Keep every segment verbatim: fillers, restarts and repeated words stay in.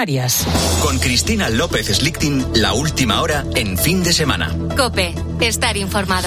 Canarias. Con Cristina López Slichting, la última hora en fin de semana. COPE, estar informado.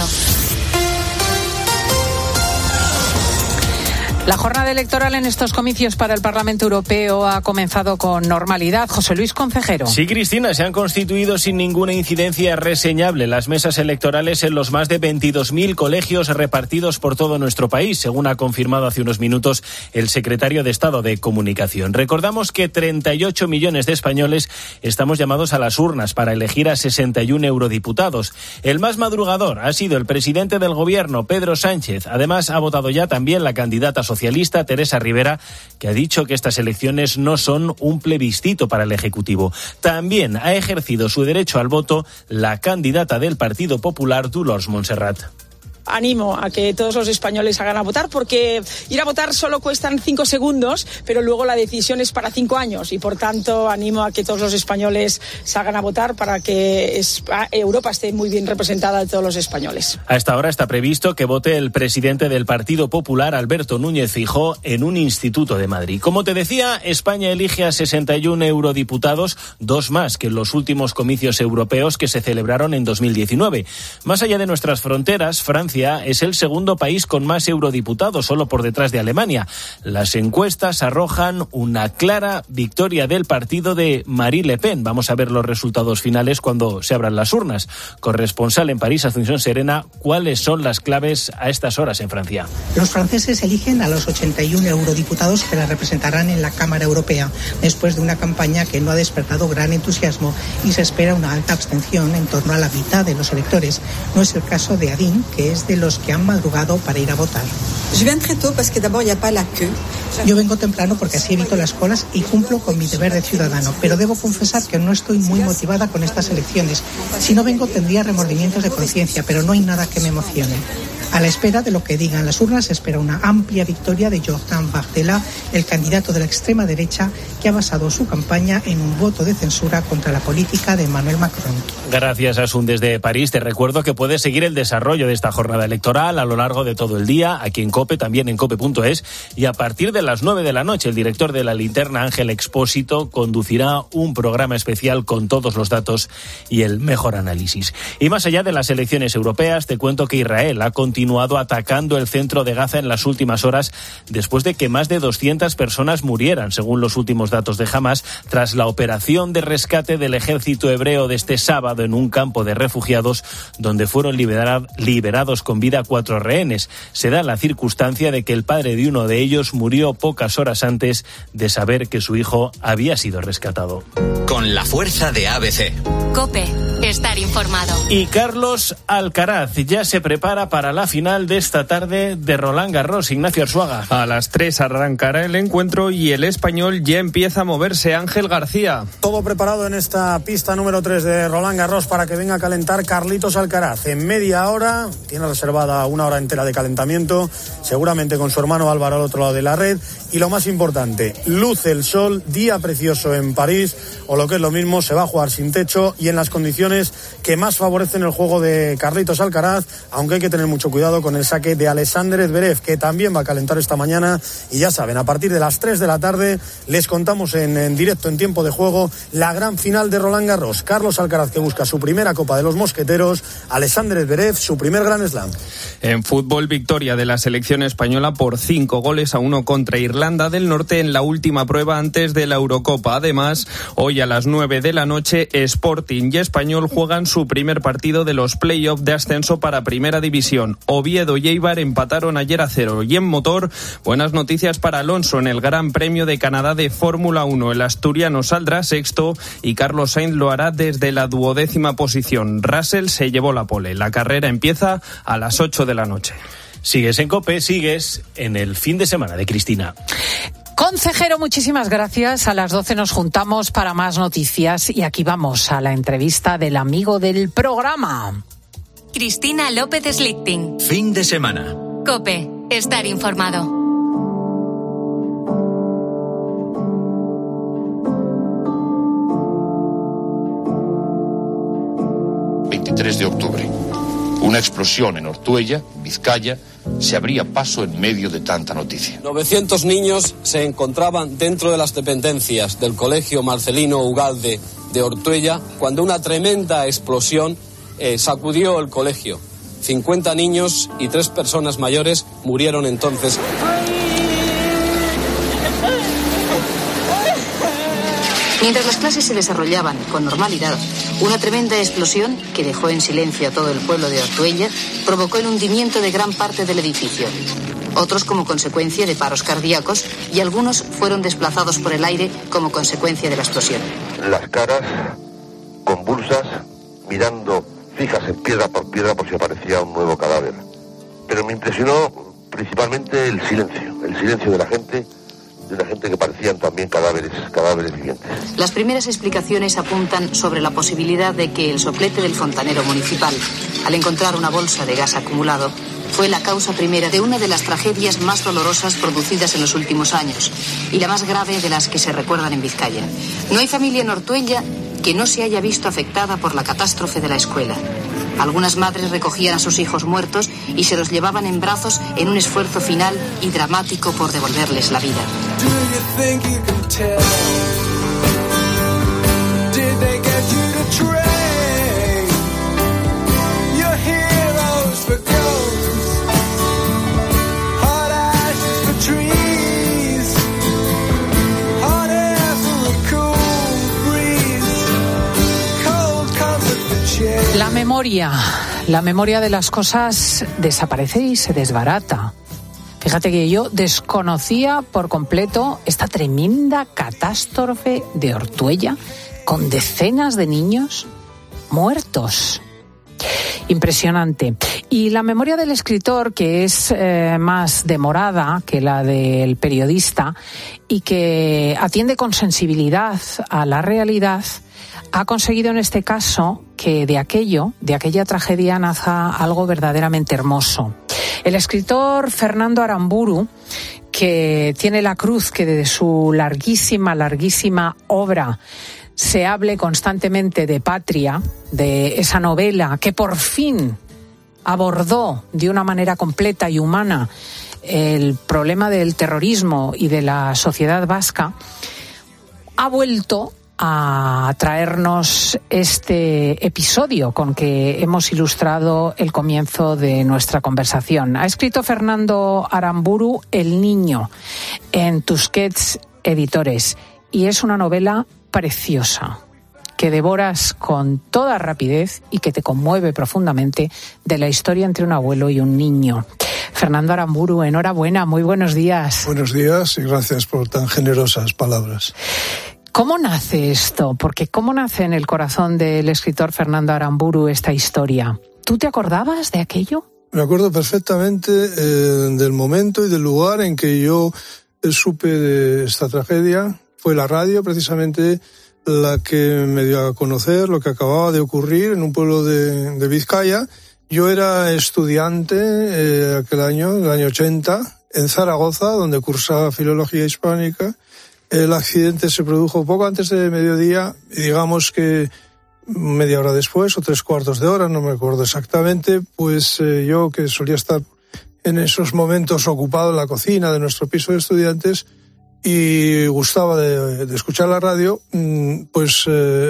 La jornada electoral en estos comicios para el Parlamento Europeo ha comenzado con normalidad. José Luis Concejero. Sí, Cristina, se han constituido sin ninguna incidencia reseñable las mesas electorales en los más de veintidós mil colegios repartidos por todo nuestro país, según ha confirmado hace unos minutos el secretario de Estado de Comunicación. Recordamos que treinta y ocho millones de españoles estamos llamados a las urnas para elegir a sesenta y uno eurodiputados. El más madrugador ha sido el presidente del Gobierno, Pedro Sánchez. Además, ha votado ya también la candidata socialista socialista Teresa Rivera, que ha dicho que estas elecciones no son un plebiscito para el Ejecutivo. También ha ejercido su derecho al voto la candidata del Partido Popular, Dolors Montserrat. Animo a que todos los españoles salgan a votar, porque ir a votar solo cuestan cinco segundos, pero luego la decisión es para cinco años y por tanto animo a que todos los españoles salgan a votar para que Europa esté muy bien representada de todos los españoles. A esta hora está previsto que vote el presidente del Partido Popular, Alberto Núñez Feijóo, en un instituto de Madrid. Como te decía, España elige a sesenta y uno eurodiputados, dos más que en los últimos comicios europeos que se celebraron en dos mil diecinueve. Más allá de nuestras fronteras, Francia es el segundo país con más eurodiputados, solo por detrás de Alemania. Las encuestas arrojan una clara victoria del partido de Marine Le Pen. Vamos a ver los resultados finales cuando se abran las urnas. Corresponsal en París, Asunción Serena, ¿cuáles son las claves a estas horas en Francia? Los franceses eligen a los ochenta y uno eurodiputados que la representarán en la Cámara Europea, después de una campaña que no ha despertado gran entusiasmo y se espera una alta abstención en torno a la mitad de los electores. No es el caso de Adin, que es de los que han madrugado para ir a votar. Yo vengo temprano porque así evito las colas y cumplo con mi deber de ciudadano, pero debo confesar que no estoy muy motivada con estas elecciones. Si no vengo tendría remordimientos de conciencia, pero no hay nada que me emocione. A la espera de lo que digan las urnas, se espera una amplia victoria de Jordan Bardella, el candidato de la extrema derecha, que ha basado su campaña en un voto de censura contra la política de Emmanuel Macron. Gracias, Asun. Desde París te recuerdo que puedes seguir el desarrollo de esta jornada electoral a lo largo de todo el día, aquí en COPE, también en cope punto es, y a partir de las nueve de la noche, el director de La Linterna, Ángel Expósito, conducirá un programa especial con todos los datos y el mejor análisis. Y más allá de las elecciones europeas, te cuento que Israel ha continuado atacando el centro de Gaza en las últimas horas, después de que más de doscientas personas murieran, según los últimos datos de Hamás, tras la operación de rescate del ejército hebreo de este sábado en un campo de refugiados, donde fueron liberar, liberados con vida cuatro rehenes. Se da la circunstancia de que el padre de uno de ellos murió pocas horas antes de saber que su hijo había sido rescatado. Con la fuerza de A B C. COPE, estar informado. Y Carlos Alcaraz ya se prepara para la final de esta tarde de Roland Garros. Ignacio Arzuaga. A las tres arrancará el encuentro y el español ya empieza a moverse. Ángel García. Todo preparado en esta pista número tres de Roland Garros para que venga a calentar Carlitos Alcaraz. En media hora, tiene reservada una hora entera de calentamiento, seguramente con su hermano Álvaro al otro lado de la red. Y lo más importante, luce el sol, día precioso en París, o lo que es lo mismo, se va a jugar sin techo y en las condiciones que más favorecen el juego de Carlitos Alcaraz, aunque hay que tener mucho cuidado con el saque de Alexander Zverev, que también va a calentar esta mañana. Y ya saben, a partir de las tres de la tarde les contamos en, en directo, en tiempo de juego, la gran final de Roland Garros. Carlos Alcaraz, que busca su primera Copa de los Mosqueteros, Alexander Zverev, su primer Grand Slam. En fútbol, victoria de la selección española por cinco goles a uno contra Irlanda del Norte en la última prueba antes de la Eurocopa. Además, hoy a las nueve de la noche, Sporting y Español juegan su primer partido de los play-off de ascenso para Primera División. Oviedo y Eibar empataron ayer a cero. Y en motor, buenas noticias para Alonso en el Gran Premio de Canadá de Fórmula uno. El asturiano saldrá sexto y Carlos Sainz lo hará desde la duodécima posición. Russell se llevó la pole. La carrera empieza a las ocho de la noche. Sigues en COPE, sigues en el fin de semana de Cristina. Consejero, muchísimas gracias. A las doce nos juntamos para más noticias y aquí vamos a la entrevista del amigo del programa. Cristina López Slichting. Fin de semana. COPE, estar informado. veintitrés de octubre. Una explosión en Ortuella, Vizcaya, se abría paso en medio de tanta noticia. novecientos niños se encontraban dentro de las dependencias del Colegio Marcelino Ugalde de Ortuella cuando una tremenda explosión eh, sacudió el colegio. cincuenta niños y tres personas mayores murieron entonces. Mientras las clases se desarrollaban con normalidad, una tremenda explosión que dejó en silencio a todo el pueblo de Ortuella provocó el hundimiento de gran parte del edificio. Otros como consecuencia de paros cardíacos y algunos fueron desplazados por el aire como consecuencia de la explosión. Las caras convulsas, mirando fijas en piedra por piedra por si aparecía un nuevo cadáver. Pero me impresionó principalmente el silencio, el silencio de la gente, de una gente que parecían también cadáveres, cadáveres vivientes. Las primeras explicaciones apuntan sobre la posibilidad de que el soplete del fontanero municipal, al encontrar una bolsa de gas acumulado, fue la causa primera de una de las tragedias más dolorosas producidas en los últimos años y la más grave de las que se recuerdan en Vizcaya. No hay familia en Ortuella que no se haya visto afectada por la catástrofe de la escuela. Algunas madres recogían a sus hijos muertos y se los llevaban en brazos en un esfuerzo final y dramático por devolverles la vida. La memoria, la memoria de las cosas desaparece y se desbarata. Fíjate que yo desconocía por completo esta tremenda catástrofe de Ortuella con decenas de niños muertos. Impresionante. Y la memoria del escritor, que es eh, más demorada que la del periodista y que atiende con sensibilidad a la realidad, ha conseguido en este caso que de aquello, de aquella tragedia, nazca algo verdaderamente hermoso. El escritor Fernando Aramburu, que tiene la cruz que de su larguísima, larguísima obra se hable constantemente de patria, de esa novela que por fin abordó de una manera completa y humana el problema del terrorismo y de la sociedad vasca, ha vuelto a traernos este episodio con que hemos ilustrado el comienzo de nuestra conversación. Ha escrito Fernando Aramburu El Niño en Tusquets Editores y es una novela preciosa que devoras con toda rapidez y que te conmueve profundamente de la historia entre un abuelo y un niño. Fernando Aramburu, enhorabuena, muy buenos días. Buenos días y gracias por tan generosas palabras. ¿Cómo nace esto? Porque ¿cómo nace en el corazón del escritor Fernando Aramburu esta historia? ¿Tú te acordabas de aquello? Me acuerdo perfectamente eh, del momento y del lugar en que yo eh, supe de esta tragedia. Fue la radio precisamente la que me dio a conocer lo que acababa de ocurrir en un pueblo de, de Vizcaya. Yo era estudiante eh, aquel año, el año ochenta, en Zaragoza, donde cursaba Filología Hispánica. El accidente se produjo poco antes de mediodía y digamos que media hora después o tres cuartos de hora, no me acuerdo exactamente, pues eh, yo que solía estar en esos momentos ocupado en la cocina de nuestro piso de estudiantes y gustaba de, de escuchar la radio, pues,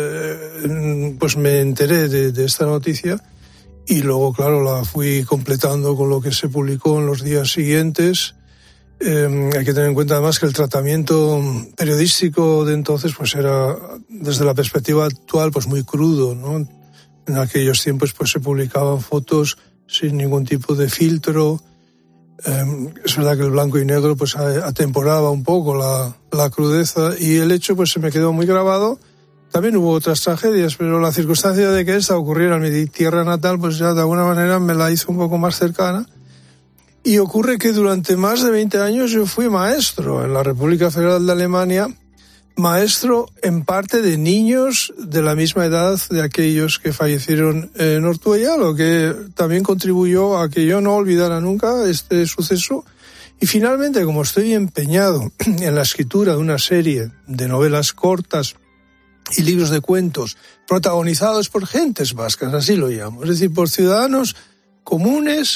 eh, pues me enteré de, de esta noticia y luego, claro, la fui completando con lo que se publicó en los días siguientes. Eh, hay que tener en cuenta además que el tratamiento periodístico de entonces pues era, desde la perspectiva actual, pues muy crudo, ¿no? En aquellos tiempos pues se publicaban fotos sin ningún tipo de filtro. Eh, es verdad que el blanco y negro pues atemporaba un poco la, la crudeza y el hecho pues se me quedó muy grabado. También hubo otras tragedias, pero la circunstancia de que esta ocurriera en mi tierra natal pues ya de alguna manera me la hizo un poco más cercana. Y ocurre que durante más de veinte años yo fui maestro en la República Federal de Alemania, maestro en parte de niños de la misma edad de aquellos que fallecieron en Ortuella, lo que también contribuyó a que yo no olvidara nunca este suceso. Y finalmente, como estoy empeñado en la escritura de una serie de novelas cortas y libros de cuentos protagonizados por gentes vascas, así lo llamo, es decir, por ciudadanos comunes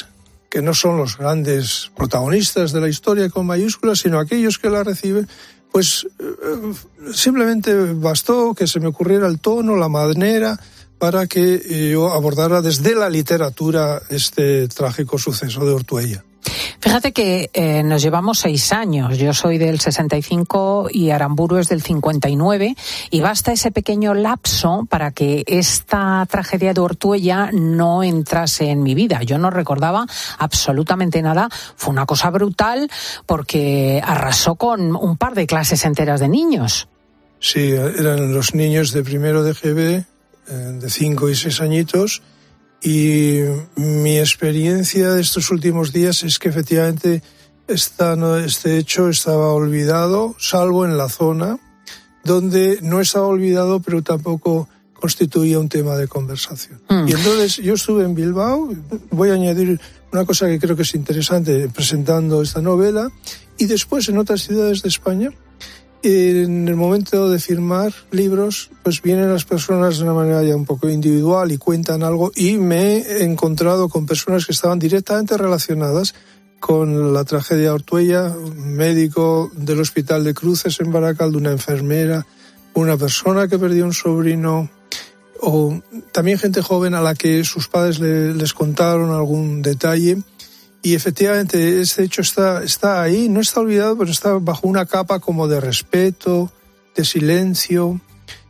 que no son los grandes protagonistas de la historia con mayúsculas, sino aquellos que la reciben, pues eh, simplemente bastó que se me ocurriera el tono, la manera, para que yo abordara desde la literatura este trágico suceso de Ortuella. Fíjate que eh, nos llevamos seis años. Yo soy del sesenta y cinco y Aramburu es del cincuenta y nueve, y basta ese pequeño lapso para que esta tragedia de Ortuella no entrase en mi vida. Yo no recordaba absolutamente nada. Fue una cosa brutal porque arrasó con un par de clases enteras de niños. Sí, eran los niños de primero de G B, eh, de cinco y seis añitos. Y mi experiencia de estos últimos días es que efectivamente esta, este hecho estaba olvidado, salvo en la zona donde no estaba olvidado, pero tampoco constituía un tema de conversación. Mm. Y entonces yo estuve en Bilbao, voy a añadir una cosa que creo que es interesante presentando esta novela, y después en otras ciudades de España. En el momento de firmar libros, pues vienen las personas de una manera ya un poco individual y cuentan algo, y me he encontrado con personas que estaban directamente relacionadas con la tragedia de Ortuella, un médico del Hospital de Cruces en Baracaldo, una enfermera, una persona que perdió un sobrino, o también gente joven a la que sus padres le, les contaron algún detalle. Y efectivamente, este hecho está, está ahí, no está olvidado, pero está bajo una capa como de respeto, de silencio.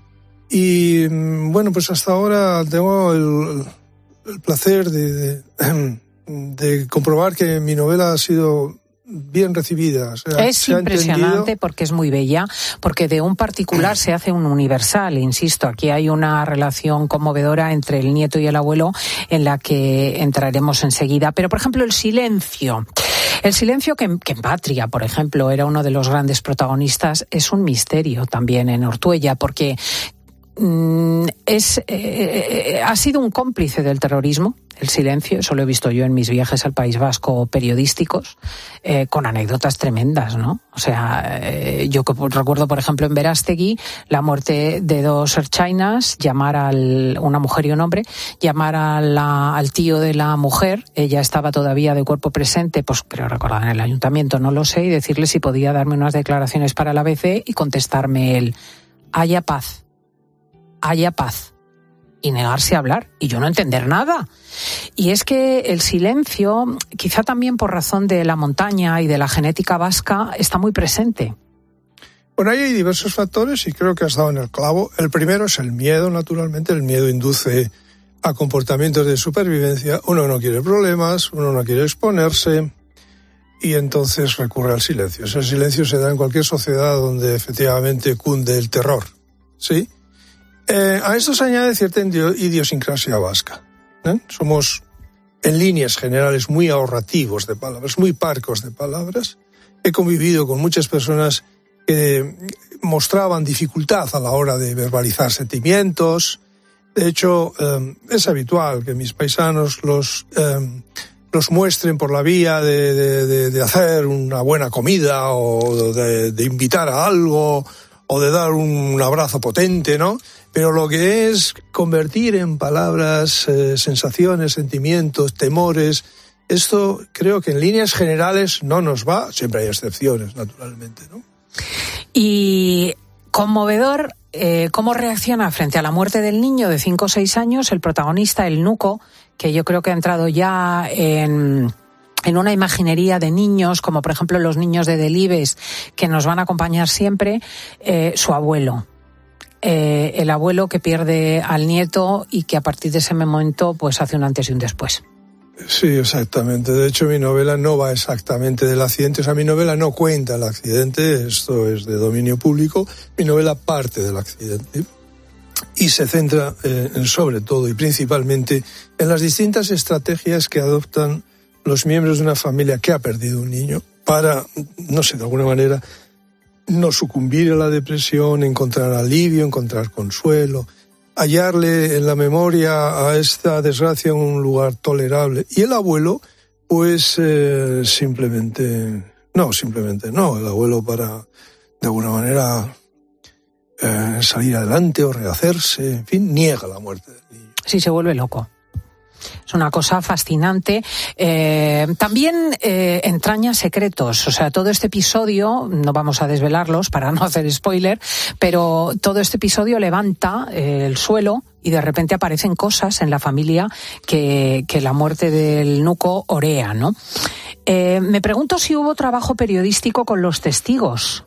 Y bueno, pues hasta ahora tengo el, el placer de, de, de comprobar que mi novela ha sido bien recibida. O sea, es impresionante porque es muy bella, porque de un particular se hace un universal, insisto. Aquí hay una relación conmovedora entre el nieto y el abuelo en la que entraremos enseguida. Pero, por ejemplo, el silencio. El silencio que, que en Patria, por ejemplo, era uno de los grandes protagonistas, es un misterio también en Ortuella, porque mm, es, eh, ha sido un cómplice del terrorismo. El silencio, eso lo he visto yo en mis viajes al País Vasco periodísticos, eh, con anécdotas tremendas, ¿no? O sea, eh, yo recuerdo, por ejemplo, en Verástegui, la muerte de dos erchainas, llamar a una mujer y un hombre, llamar a la, al tío de la mujer, ella estaba todavía de cuerpo presente, pues creo recordar en el ayuntamiento, no lo sé, y decirle si podía darme unas declaraciones para la A B C y contestarme él, haya paz, haya paz. Y negarse a hablar, y yo no entender nada. Y es que el silencio, quizá también por razón de la montaña y de la genética vasca, está muy presente. Bueno, ahí hay diversos factores y creo que has dado en el clavo. El primero es el miedo, naturalmente. El miedo induce a comportamientos de supervivencia. Uno no quiere problemas, uno no quiere exponerse, y entonces recurre al silencio. Ese silencio se da en cualquier sociedad donde efectivamente cunde el terror, ¿sí? Eh, a esto se añade cierta idiosincrasia vasca. ¿eh? Somos, en líneas generales, muy ahorrativos de palabras, muy parcos de palabras. He convivido con muchas personas que mostraban dificultad a la hora de verbalizar sentimientos. De hecho, eh, es habitual que mis paisanos los, eh, los muestren por la vía de, de, de, de hacer una buena comida, o de, de invitar a algo, o de dar un abrazo potente, ¿no? Pero lo que es convertir en palabras eh, sensaciones, sentimientos, temores, esto creo que en líneas generales no nos va, siempre hay excepciones, naturalmente, ¿no? Y conmovedor, eh, ¿cómo reacciona frente a la muerte del niño de cinco o seis años el protagonista, el Nuco, que yo creo que ha entrado ya en... en una imaginería de niños, como por ejemplo los niños de Delibes, que nos van a acompañar siempre, eh, su abuelo. Eh, el abuelo que pierde al nieto y que a partir de ese momento pues hace un antes y un después. Sí, exactamente. De hecho, mi novela no va exactamente del accidente. O sea, mi novela no cuenta el accidente, esto es de dominio público. Mi novela parte del accidente y se centra eh, en, sobre todo y principalmente en las distintas estrategias que adoptan los miembros de una familia que ha perdido un niño para, no sé, de alguna manera, no sucumbir a la depresión, encontrar alivio, encontrar consuelo, hallarle en la memoria a esta desgracia un lugar tolerable. Y el abuelo, pues eh, simplemente, no, simplemente no, el abuelo para, de alguna manera, eh, salir adelante o rehacerse, en fin, niega la muerte del niño. Sí, se vuelve loco. Es una cosa fascinante. Eh, también eh, entraña secretos. O sea, todo este episodio, no vamos a desvelarlos para no hacer spoiler, pero todo este episodio levanta eh, el suelo y de repente aparecen cosas en la familia que, que la muerte del Nuco orea, ¿no? Eh, me pregunto si hubo trabajo periodístico con los testigos.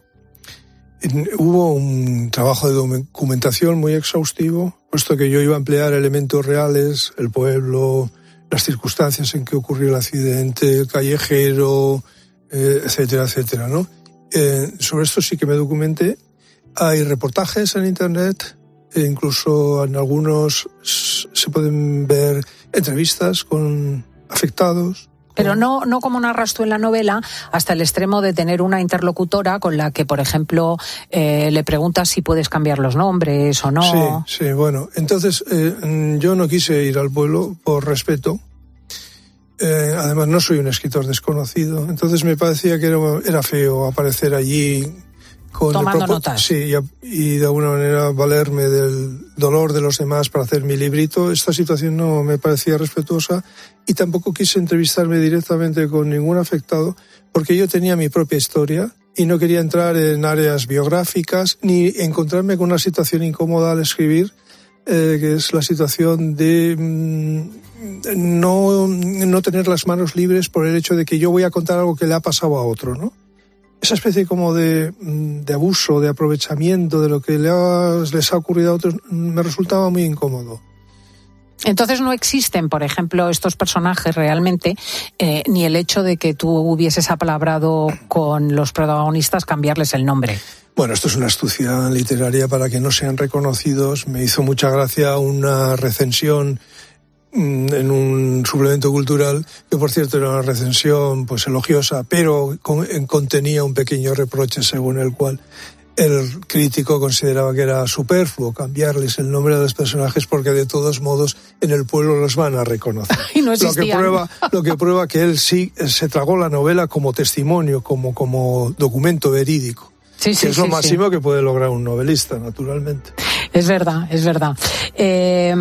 Hubo un trabajo de documentación muy exhaustivo, puesto que yo iba a emplear elementos reales, el pueblo, las circunstancias en que ocurrió el accidente, el callejero, eh, etcétera, etcétera, ¿no? Eh, sobre esto sí que me documenté. Hay reportajes en Internet, e incluso en algunos se pueden ver entrevistas con afectados. Pero no, no como narras tú en la novela, hasta el extremo de tener una interlocutora con la que, por ejemplo, eh, le preguntas si puedes cambiar los nombres o no. Sí, sí, bueno. Entonces, eh, yo no quise ir al pueblo por respeto. Eh, además, no soy un escritor desconocido. Entonces me parecía que era, era feo aparecer allí con tomando el propó- notas. Sí, y, y de alguna manera valerme del dolor de los demás para hacer mi librito. Esta situación no me parecía respetuosa y tampoco quise entrevistarme directamente con ningún afectado porque yo tenía mi propia historia y no quería entrar en áreas biográficas ni encontrarme con una situación incómoda al escribir, eh, que es la situación de mmm, no, no tener las manos libres por el hecho de que yo voy a contar algo que le ha pasado a otro, ¿no? Esa especie como de, de abuso, de aprovechamiento de lo que le ha, les ha ocurrido a otros me resultaba muy incómodo. Entonces no existen, por ejemplo, estos personajes realmente, eh, ni el hecho de que tú hubieses apalabrado con los protagonistas cambiarles el nombre. Bueno, esto es una astucia literaria para que no sean reconocidos. Me hizo mucha gracia una recensión en un suplemento cultural, que por cierto era una recensión pues elogiosa, pero con, contenía un pequeño reproche según el cual el crítico consideraba que era superfluo cambiarles el nombre de los personajes porque de todos modos en el pueblo los van a reconocer. Y no lo que prueba, lo que prueba que él sí se tragó la novela como testimonio, como, como documento verídico. Sí, sí, que es lo sí, máximo sí. que puede lograr un novelista, naturalmente. Es verdad, es verdad. Eh,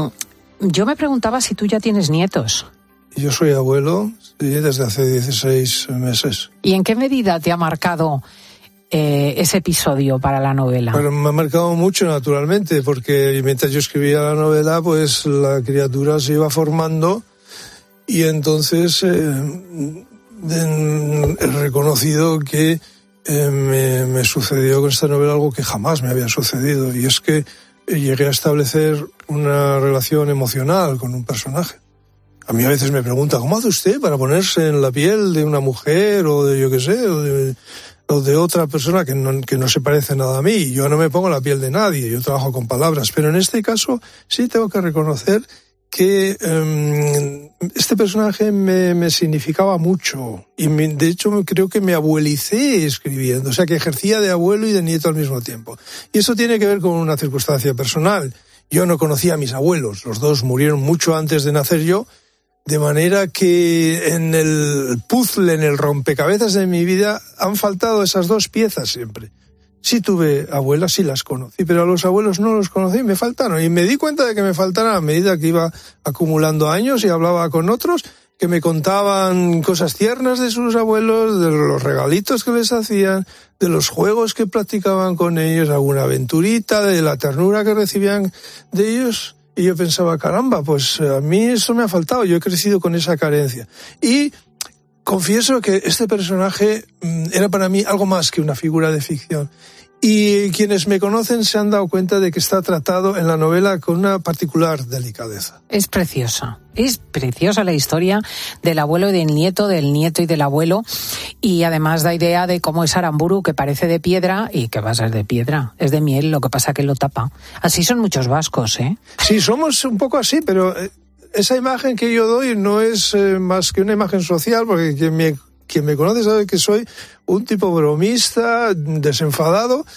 yo me preguntaba si tú ya tienes nietos. Yo soy abuelo, sí, desde hace dieciséis meses. ¿Y en qué medida te ha marcado eh, ese episodio para la novela? Bueno, me ha marcado mucho, naturalmente, porque mientras yo escribía la novela, pues la criatura se iba formando y entonces eh, he reconocido que eh, me, me sucedió con esta novela algo que jamás me había sucedido, y es que llegué a establecer una relación emocional con un personaje. A mí a veces me pregunta, ¿cómo hace usted para ponerse en la piel de una mujer o de, yo qué sé, o de, o de otra persona que no, que no se parece nada a mí? Yo no me pongo en la piel de nadie, yo trabajo con palabras, pero en este caso sí tengo que reconocer que um, este personaje me, me significaba mucho y me, de hecho creo que me abuelicé escribiendo, o sea que ejercía de abuelo y de nieto al mismo tiempo. Y eso tiene que ver con una circunstancia personal. Yo no conocía a mis abuelos, los dos murieron mucho antes de nacer yo, de manera que en el puzzle, en el rompecabezas de mi vida han faltado esas dos piezas siempre. Sí tuve abuelas, sí las conocí, pero a los abuelos no los conocí, me faltaron. Y me di cuenta de que me faltaron a medida que iba acumulando años y hablaba con otros que me contaban cosas tiernas de sus abuelos, de los regalitos que les hacían, de los juegos que practicaban con ellos, alguna aventurita, de la ternura que recibían de ellos. Y yo pensaba, caramba, pues a mí eso me ha faltado, yo he crecido con esa carencia. Y confieso que este personaje era para mí algo más que una figura de ficción. Y quienes me conocen se han dado cuenta de que está tratado en la novela con una particular delicadeza. Es preciosa, es preciosa la historia del abuelo y del nieto, del nieto y del abuelo, y además da idea de cómo es Aramburu, que parece de piedra y que va a ser de piedra, es de miel, lo que pasa que lo tapa. Así son muchos vascos, ¿eh? Sí, somos un poco así, pero esa imagen que yo doy no es eh, más que una imagen social, porque quien me, quien me conoce sabe que soy un tipo bromista, desenfadado,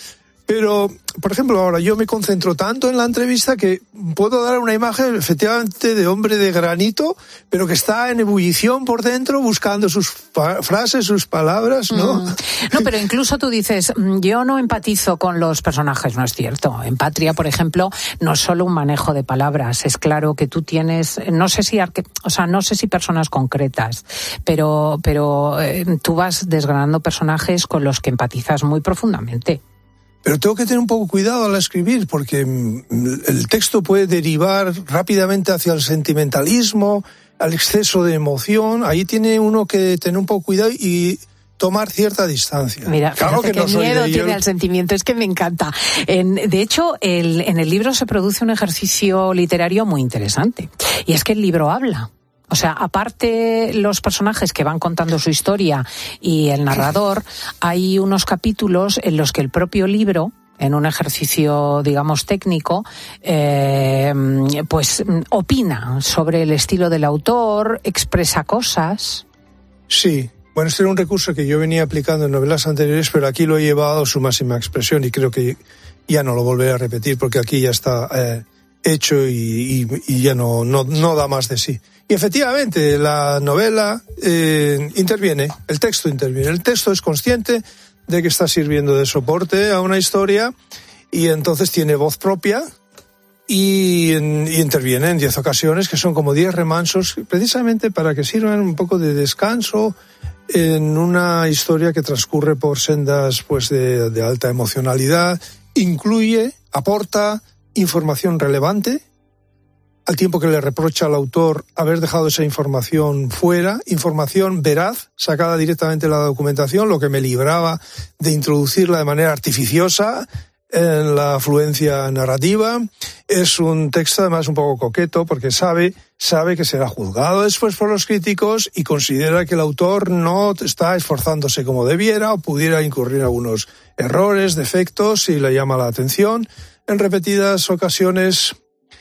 Pero, por ejemplo, ahora yo me concentro tanto en la entrevista que puedo dar una imagen efectivamente de hombre de granito, pero que está en ebullición por dentro buscando sus fa- frases, sus palabras, ¿no? Mm. No, pero incluso tú dices, yo no empatizo con los personajes, no es cierto. En Patria, por ejemplo, no es solo un manejo de palabras, es claro que tú tienes, no sé si, arque, o sea, no sé si personas concretas, pero, pero eh, tú vas desgranando personajes con los que empatizas muy profundamente. Pero tengo que tener un poco cuidado al escribir, porque el texto puede derivar rápidamente hacia el sentimentalismo, al exceso de emoción. Ahí tiene uno que tener un poco cuidado y tomar cierta distancia. Mira, claro fíjate que no qué soy miedo de tiene yo... al sentimiento, es que me encanta. En, de hecho, el, en el libro se produce un ejercicio literario muy interesante, y es que el libro habla. O sea, aparte los personajes que van contando su historia y el narrador, hay unos capítulos en los que el propio libro, en un ejercicio, digamos, técnico, eh, pues opina sobre el estilo del autor, expresa cosas. Sí, bueno, este era un recurso que yo venía aplicando en novelas anteriores, pero aquí lo he llevado a su máxima expresión y creo que ya no lo volveré a repetir porque aquí ya está eh, hecho y, y, y ya no, no, no da más de sí. Y efectivamente, la novela eh, interviene, el texto interviene. El texto es consciente de que está sirviendo de soporte a una historia y entonces tiene voz propia y, y interviene en diez ocasiones, que son como diez remansos, precisamente para que sirvan un poco de descanso en una historia que transcurre por sendas pues de, de alta emocionalidad, incluye, aporta información relevante, al tiempo que le reprocha al autor haber dejado esa información fuera, información veraz, sacada directamente de la documentación, lo que me libraba de introducirla de manera artificiosa en la afluencia narrativa. Es un texto además un poco coqueto porque sabe, sabe que será juzgado después por los críticos y considera que el autor no está esforzándose como debiera o pudiera incurrir en algunos errores, defectos, y le llama la atención en repetidas ocasiones.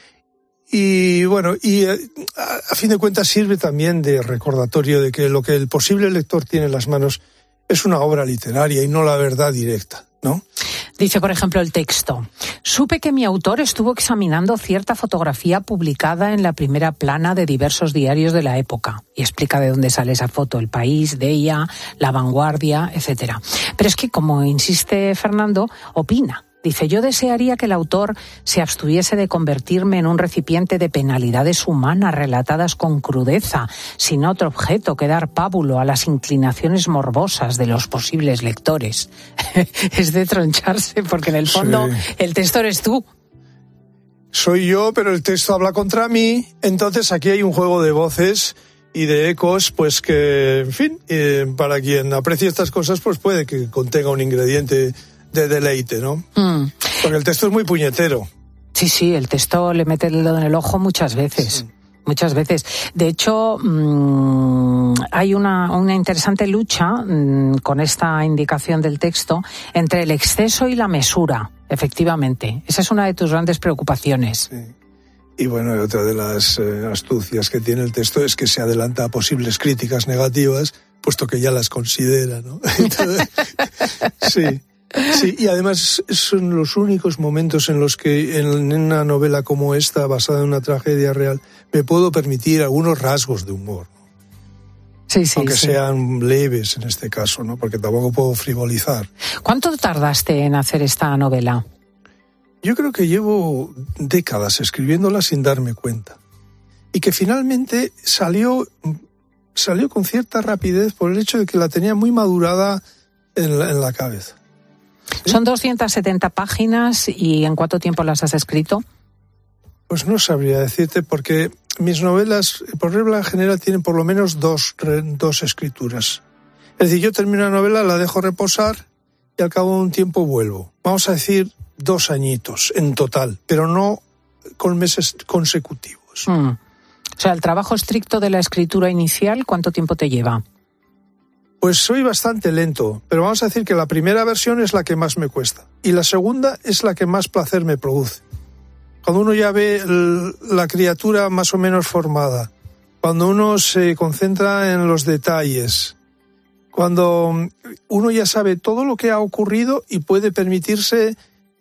Y bueno, y a, a fin de cuentas sirve también de recordatorio de que lo que el posible lector tiene en las manos es una obra literaria y no la verdad directa, ¿no? Dice, por ejemplo, el texto. Supe que mi autor estuvo examinando cierta fotografía publicada en la primera plana de diversos diarios de la época. Y explica de dónde sale esa foto, El País, de ella, La Vanguardia, etcétera. Pero es que, como insiste Fernando, opina. Dice, yo desearía que el autor se abstuviese de convertirme en un recipiente de penalidades humanas relatadas con crudeza, sin otro objeto que dar pábulo a las inclinaciones morbosas de los posibles lectores. Es de troncharse, porque en el fondo sí. El texto eres tú. Soy yo, pero el texto habla contra mí, entonces aquí hay un juego de voces y de ecos, pues que, en fin, eh, para quien aprecie estas cosas, pues puede que contenga un ingrediente de deleite, ¿no? Mm. Porque el texto es muy puñetero. Sí, sí, el texto le mete el dedo en el ojo muchas veces. Sí. Muchas veces. De hecho, mmm, hay una, una interesante lucha mmm, con esta indicación del texto entre el exceso y la mesura, efectivamente. Esa es una de tus grandes preocupaciones. Sí. Y bueno, otra de las eh, astucias que tiene el texto es que se adelanta a posibles críticas negativas, puesto que ya las considera, ¿no? Entonces, sí. Sí, y además son los únicos momentos en los que en una novela como esta, basada en una tragedia real, me puedo permitir algunos rasgos de humor. Sí, sí, aunque sí. sean leves en este caso, ¿no? Porque tampoco puedo frivolizar. ¿Cuánto tardaste en hacer esta novela? Yo creo que llevo décadas escribiéndola sin darme cuenta. Y que finalmente salió, salió con cierta rapidez por el hecho de que la tenía muy madurada en la, en la cabeza. ¿Sí? Son doscientas setenta páginas, ¿y en cuánto tiempo las has escrito? Pues no sabría decirte, porque mis novelas, por regla general, tienen por lo menos dos, dos escrituras. Es decir, yo termino una novela, la dejo reposar y al cabo de un tiempo vuelvo. Vamos a decir dos añitos en total, pero no con meses consecutivos. Mm. O sea, el trabajo estricto de la escritura inicial, ¿cuánto tiempo te lleva? Pues soy bastante lento, pero vamos a decir que la primera versión es la que más me cuesta y la segunda es la que más placer me produce. Cuando uno ya ve la criatura más o menos formada, cuando uno se concentra en los detalles, cuando uno ya sabe todo lo que ha ocurrido y puede permitirse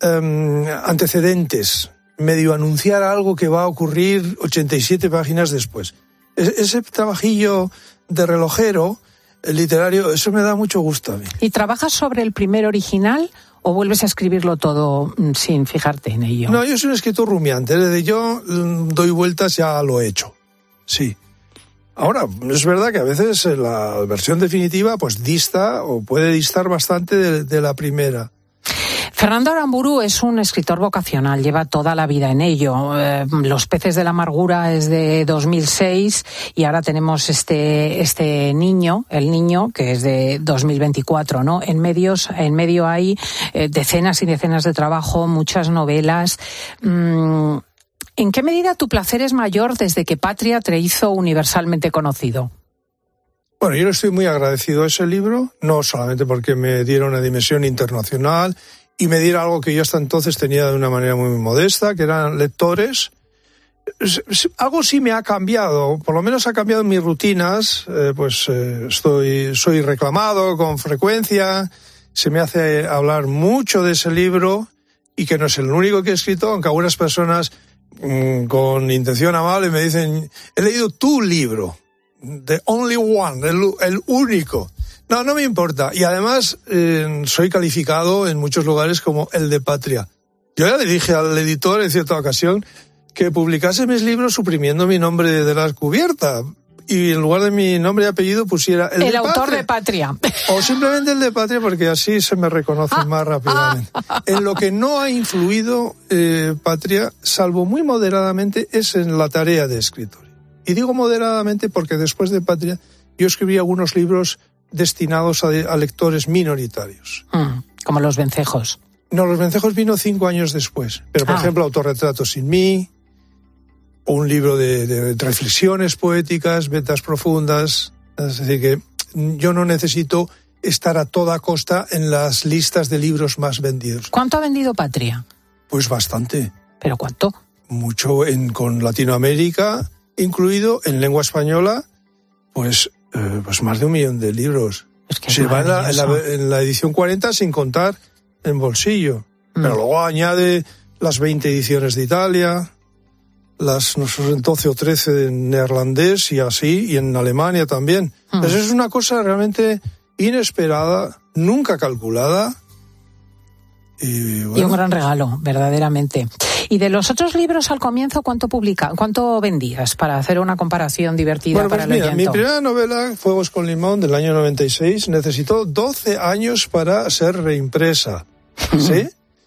um, antecedentes, medio anunciar algo que va a ocurrir ochenta y siete páginas después. Es, ese trabajillo de relojero eh, literario, eso me da mucho gusto a mí. ¿Y trabajas sobre el primer original o vuelves a escribirlo todo mm, sin fijarte en ello? No, yo soy un escritor rumiante. Desde yo mm, doy vueltas, ya lo he hecho. Sí. Ahora, es verdad que a veces la versión definitiva pues dista o puede distar bastante de, de la primera. Fernando Aramburu es un escritor vocacional, lleva toda la vida en ello. Eh, Los peces de la amargura es de dos mil seis y ahora tenemos este este niño, el niño, que es de dos mil veinticuatro, ¿no? En medios, en medio hay eh, decenas y decenas de trabajo, muchas novelas. Mm, ¿En qué medida tu placer es mayor desde que Patria te hizo universalmente conocido? Bueno, yo le estoy muy agradecido a ese libro, no solamente porque me diera una dimensión internacional y me diera algo que yo hasta entonces tenía de una manera muy modesta, que eran lectores. Algo sí me ha cambiado, por lo menos ha cambiado mis rutinas, eh, pues eh, estoy, soy reclamado con frecuencia, se me hace hablar mucho de ese libro y que no es el único que he escrito, aunque algunas personas mmm, con intención amable me dicen, he leído tu libro, the only one, el, el único. No, no me importa. Y además eh, soy calificado en muchos lugares como el de Patria. Yo ya le dije al editor en cierta ocasión que publicase mis libros suprimiendo mi nombre de la cubierta y en lugar de mi nombre y apellido pusiera el, el de autor Patria. de Patria. O simplemente el de Patria, porque así se me reconoce ah, más rápidamente. Ah, en lo que no ha influido eh, Patria, salvo muy moderadamente, es en la tarea de escritor. Y digo moderadamente porque después de Patria yo escribí algunos libros destinados a, a lectores minoritarios. Mm, como Los Vencejos. No, Los Vencejos vino cinco años después. Pero, por ah. ejemplo, Autorretrato sin mí, o un libro de, de reflexiones poéticas, vetas profundas. Es decir, que yo no necesito estar a toda costa en las listas de libros más vendidos. ¿Cuánto ha vendido Patria? Pues bastante. ¿Pero cuánto? Mucho en, con Latinoamérica, incluido en lengua española, pues... Eh, pues más de un millón de libros. Es que se va en la, en, la, en la edición cuarenta sin contar en bolsillo. Mm. Pero luego añade las veinte ediciones de Italia, las no sé, doce o trece en neerlandés y así, y en Alemania también. Mm. Entonces es una cosa realmente inesperada, nunca calculada. Y, bueno. Y un gran regalo, verdaderamente. ¿Y de los otros libros al comienzo cuánto publica, cuánto vendías para hacer una comparación divertida bueno, para pues el mira, oyente? Mi primera novela, Fuegos con Limón, del año noventa y seis, necesitó doce años para ser reimpresa. ¿Sí?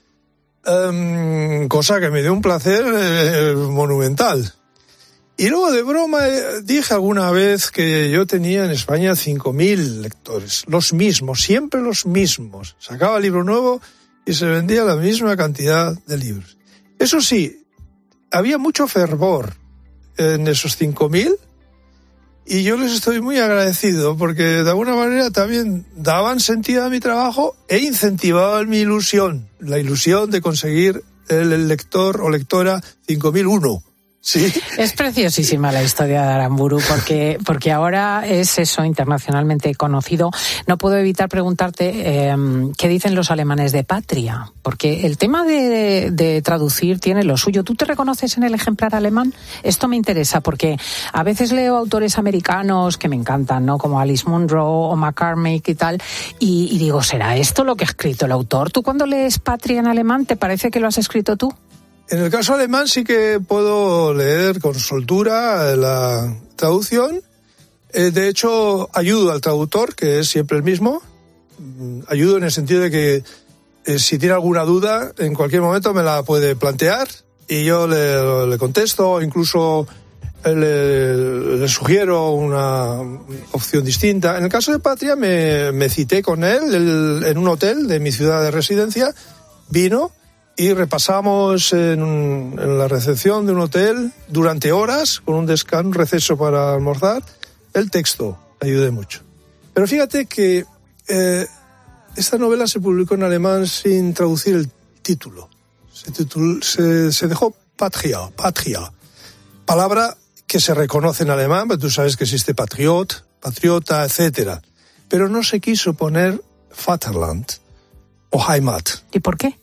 um, cosa que me dio un placer eh, monumental. Y luego de broma eh, dije alguna vez que yo tenía en España cinco mil lectores, los mismos, siempre los mismos. Sacaba libro nuevo y se vendía la misma cantidad de libros. Eso sí, había mucho fervor en esos cinco mil y yo les estoy muy agradecido porque de alguna manera también daban sentido a mi trabajo e incentivaban mi ilusión, la ilusión de conseguir el, el lector o lectora cinco mil uno. Sí. Es preciosísima la historia de Aramburu porque, porque ahora es eso, internacionalmente conocido. No puedo evitar preguntarte eh, qué dicen los alemanes de Patria, porque el tema de, de traducir tiene lo suyo. ¿Tú te reconoces en el ejemplar alemán? Esto me interesa porque a veces leo autores americanos que me encantan, ¿no? Como Alice Munro o McCormick y tal, y, y digo, ¿será esto lo que ha escrito el autor? ¿Tú cuando lees Patria en alemán te parece que lo has escrito tú? En el caso alemán sí que puedo leer con soltura la traducción. Eh, de hecho, ayudo al traductor, que es siempre el mismo. Ayudo en el sentido de que eh, si tiene alguna duda, en cualquier momento me la puede plantear y yo le, le contesto, o incluso le, le sugiero una opción distinta. En el caso de Patria me, me cité con él el, en un hotel de mi ciudad de residencia, vino y repasamos en, un, en la recepción de un hotel durante horas, con un descanso, un receso para almorzar, el texto. Ayudé mucho. Pero fíjate que eh, esta novela se publicó en alemán sin traducir el título. Se, titul, se, se dejó Patria, Patria, palabra que se reconoce en alemán, pero tú sabes que existe Patriot, Patriota, etcétera. Pero no se quiso poner Vaterland o Heimat. ¿Y por qué?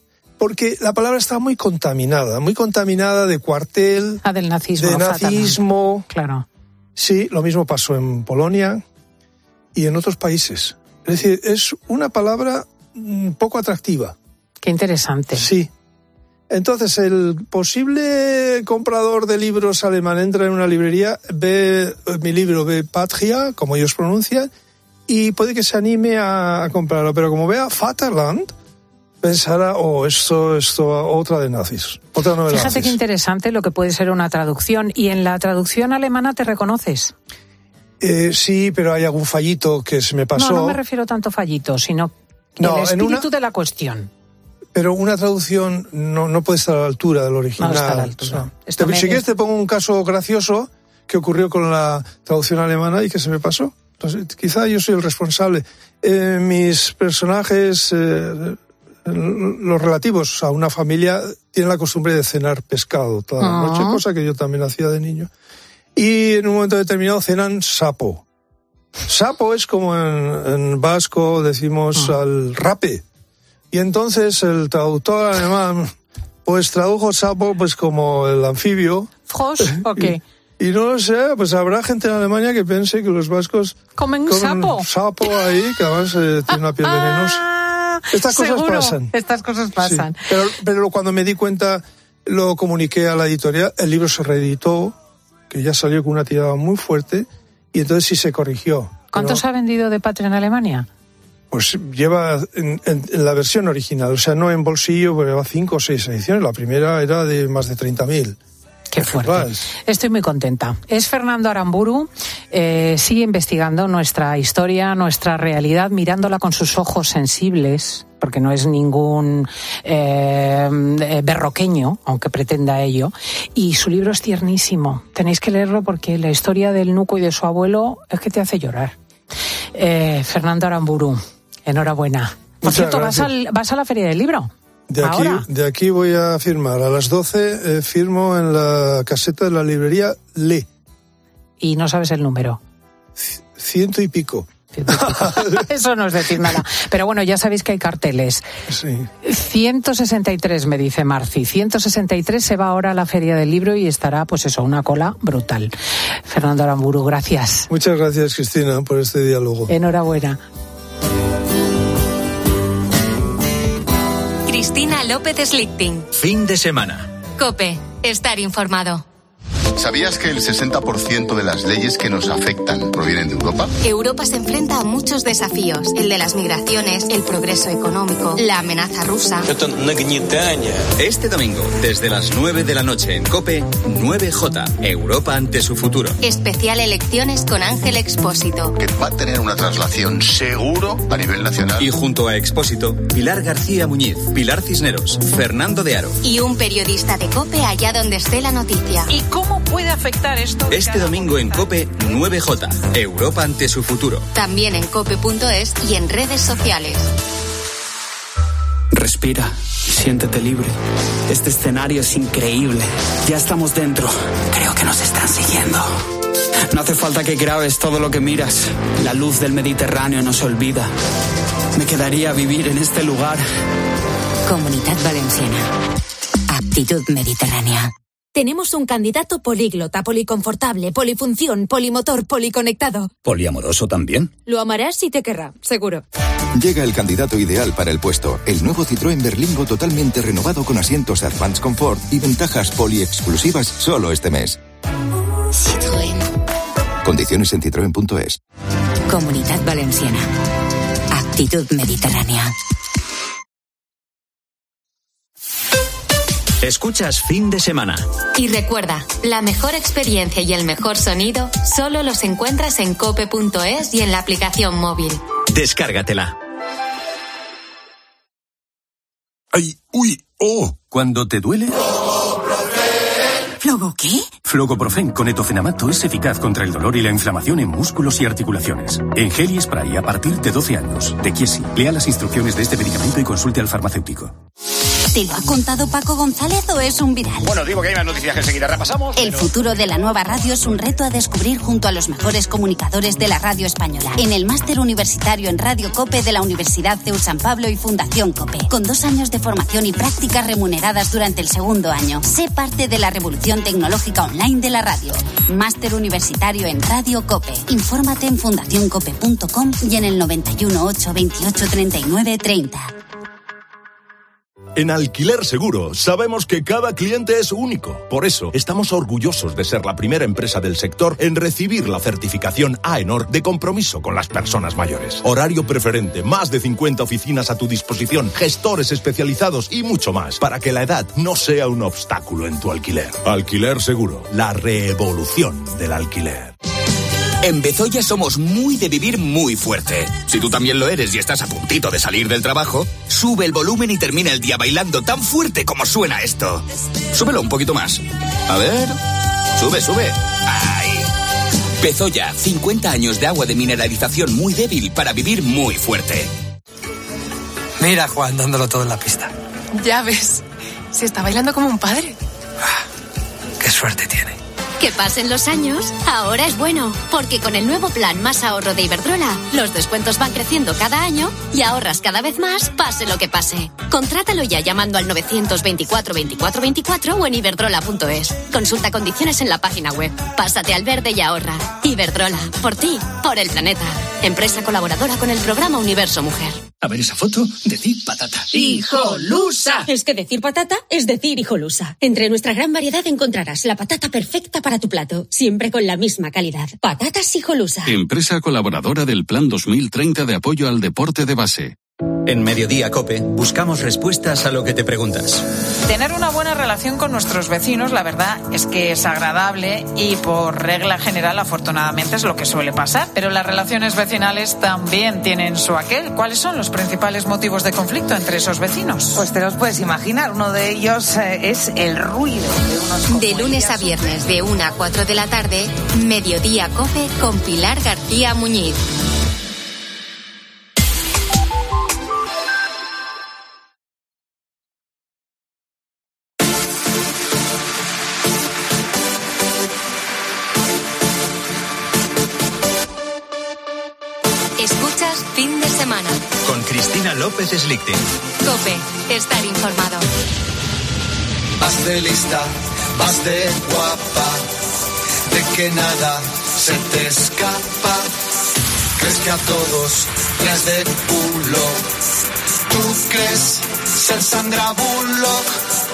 porque la palabra está muy contaminada, muy contaminada de cuartel, ah, del nazismo, de nazismo. Claro. Sí, lo mismo pasó en Polonia y en otros países. Es decir, es una palabra poco atractiva. Qué interesante. Sí. Entonces, el posible comprador de libros alemán entra en una librería, ve mi libro, ve Patria, como ellos pronuncian, y puede que se anime a, a comprarlo. Pero como vea Vaterland, pensará, oh, esto, esto, otra de nazis, otra novela. Fíjate nazis. qué interesante lo que puede ser una traducción. ¿Y en la traducción alemana te reconoces? Eh, sí, pero hay algún fallito que se me pasó. No, no me refiero tanto fallito, sino no, el espíritu en una... de la cuestión. Pero una traducción no, no puede estar a la altura del original. No está a la altura. O sea, Esto te, me... Si quieres te pongo un caso gracioso que ocurrió con la traducción alemana y que se me pasó. Entonces, quizá yo soy el responsable. Eh, mis personajes, eh, los relativos a una familia, tienen la costumbre de cenar pescado toda la Ah. noche, cosa que yo también hacía de niño. Y en un momento determinado cenan sapo. Sapo es como en, en vasco decimos ah. al rape. Y entonces el traductor alemán pues tradujo sapo pues como el anfibio. ¿Frosch o qué? Y, y no lo sé, pues habrá gente en Alemania que piense que los vascos comen, comen sapo. sapo ahí, que además eh, tiene una piel venenosa. Estas cosas Seguro, pasan. Estas cosas pasan. Sí. Pero, pero cuando me di cuenta, lo comuniqué a la editorial, el libro se reeditó, que ya salió con una tirada muy fuerte, y entonces sí se corrigió. ¿Cuánto se ha vendido de Patria en Alemania? Pues lleva en, en, en la versión original, o sea, no en bolsillo, pero lleva cinco o seis ediciones. La primera era de más de treinta mil. Qué fuerte. Estoy muy contenta. Es Fernando Aramburu, eh, sigue investigando nuestra historia, nuestra realidad, mirándola con sus ojos sensibles, porque no es ningún eh, berroqueño, aunque pretenda ello, y su libro es tiernísimo. Tenéis que leerlo porque la historia del Nuco y de su abuelo es que te hace llorar. Eh, Fernando Aramburu, enhorabuena. Por Muchas cierto, ¿vas, al, ¿vas a la Feria del Libro? De aquí, de aquí voy a firmar. A las doce eh, firmo en la caseta de la librería Le. Y no sabes el número. C- ciento y pico. Ciento y pico. Eso no es decir nada. Pero bueno, ya sabéis que hay carteles. Sí. ciento sesenta y tres, me dice Marci. ciento sesenta y tres se va ahora a la Feria del Libro y estará, pues eso, una cola brutal. Fernando Aramburu, gracias. Muchas gracias, Cristina, por este diálogo. Enhorabuena. Cristina López Slichting. Fin de semana. COPE. Estar informado. ¿Sabías que el sesenta por ciento de las leyes que nos afectan provienen de Europa? Europa se enfrenta a muchos desafíos. El de las migraciones, el progreso económico, la amenaza rusa. Este domingo, desde las nueve de la noche en COPE, nueve J, Europa ante su futuro. Especial elecciones con Ángel Expósito. Que va a tener una traslación seguro a nivel nacional. Y junto a Expósito, Pilar García Muñiz, Pilar Cisneros, Fernando de Aro. Y un periodista de COPE allá donde esté la noticia. ¿Y cómo puede afectar esto? Este domingo en COPE, nueve J, Europa ante su futuro. También en cope punto es y en redes sociales. Respira, siéntete libre. Este escenario es increíble. Ya estamos dentro. Creo que nos están siguiendo. No hace falta que grabes todo lo que miras. La luz del Mediterráneo no se olvida. Me quedaría a vivir en este lugar. Comunidad Valenciana. Aptitud mediterránea. Tenemos un candidato políglota, policonfortable, polifunción, polimotor, policonectado. ¿Poliamoroso también? Lo amarás y te querrá, seguro. Llega el candidato ideal para el puesto. El nuevo Citroën Berlingo totalmente renovado con asientos Advance Comfort y ventajas poliexclusivas solo este mes. Citroën. Condiciones en citroen punto es. Comunidad Valenciana. Aptitud mediterránea. Escuchas Fin de Semana. Y recuerda, la mejor experiencia y el mejor sonido solo los encuentras en cope punto es y en la aplicación móvil. Descárgatela. ¡Ay! ¡Uy! ¡Oh! ¿Cuando te duele? ¿Flogo qué? Flogoprofen con etofenamato es eficaz contra el dolor y la inflamación en músculos y articulaciones. En gel y spray a partir de doce años. De Chiesi. Lea las instrucciones de este medicamento y consulte al farmacéutico. ¿Te lo ha contado Paco González o es un viral? Bueno, digo que hay más noticias que enseguida repasamos. El pero... futuro de la nueva radio es un reto a descubrir junto a los mejores comunicadores de la radio española. En el máster universitario en Radio COPE de la Universidad C E U San Pablo y Fundación COPE. Con dos años de formación y prácticas remuneradas durante el segundo año. Sé parte de la revolución tecnológica online de la radio. Máster universitario en Radio COPE. Infórmate en fundación cope punto com y en el noventa y uno, ocho, veintiocho, treinta y nueve, treinta. En Alquiler Seguro sabemos que cada cliente es único. Por eso estamos orgullosos de ser la primera empresa del sector en recibir la certificación AENOR de compromiso con las personas mayores. Horario preferente, más de cincuenta oficinas a tu disposición, gestores especializados y mucho más para que la edad no sea un obstáculo en tu alquiler. Alquiler Seguro, la revolución del alquiler. En Bezoya somos muy de vivir muy fuerte. Si tú también lo eres y estás a puntito de salir del trabajo, sube el volumen y termina el día bailando tan fuerte como suena esto. Súbelo un poquito más. A ver. Sube, sube. ¡Ay! Bezoya, cincuenta años de agua de mineralización muy débil para vivir muy fuerte. Mira a Juan dándolo todo en la pista. Ya ves, se está bailando como un padre. Qué suerte tiene. Que pasen los años, ahora es bueno, porque con el nuevo plan Más Ahorro de Iberdrola, los descuentos van creciendo cada año y ahorras cada vez más, pase lo que pase. Contrátalo ya llamando al novecientos veinticuatro, veinticuatro, veinticuatro o en iberdrola punto es. Consulta condiciones en la página web. Pásate al verde y ahorra. Iberdrola, por ti, por el planeta. Empresa colaboradora con el programa Universo Mujer. A ver esa foto, decir patata. ¡Hijolusa! Es que decir patata es decir hijolusa. Entre nuestra gran variedad encontrarás la patata perfecta para tu plato, siempre con la misma calidad. Patatas Hijolusa. Empresa colaboradora del Plan dos mil treinta de apoyo al deporte de base. En Mediodía COPE buscamos respuestas a lo que te preguntas. Tener una buena relación con nuestros vecinos, la verdad es que es agradable y por regla general, afortunadamente, es lo que suele pasar. Pero las relaciones vecinales también tienen su aquel. ¿Cuáles son los principales motivos de conflicto entre esos vecinos? Pues te los puedes imaginar. Uno de ellos eh, es el ruido de unos... De lunes a viernes, de una a cuatro de la tarde, Mediodía COPE con Pilar García Muñiz. Escuchas Fin de Semana. Con Cristina López Slichting. COPE, estar informado. Vas de lista, vas de guapa, de que nada se te escapa. Crees que a todos les de culo. Tú crees ser Sandra Bullock.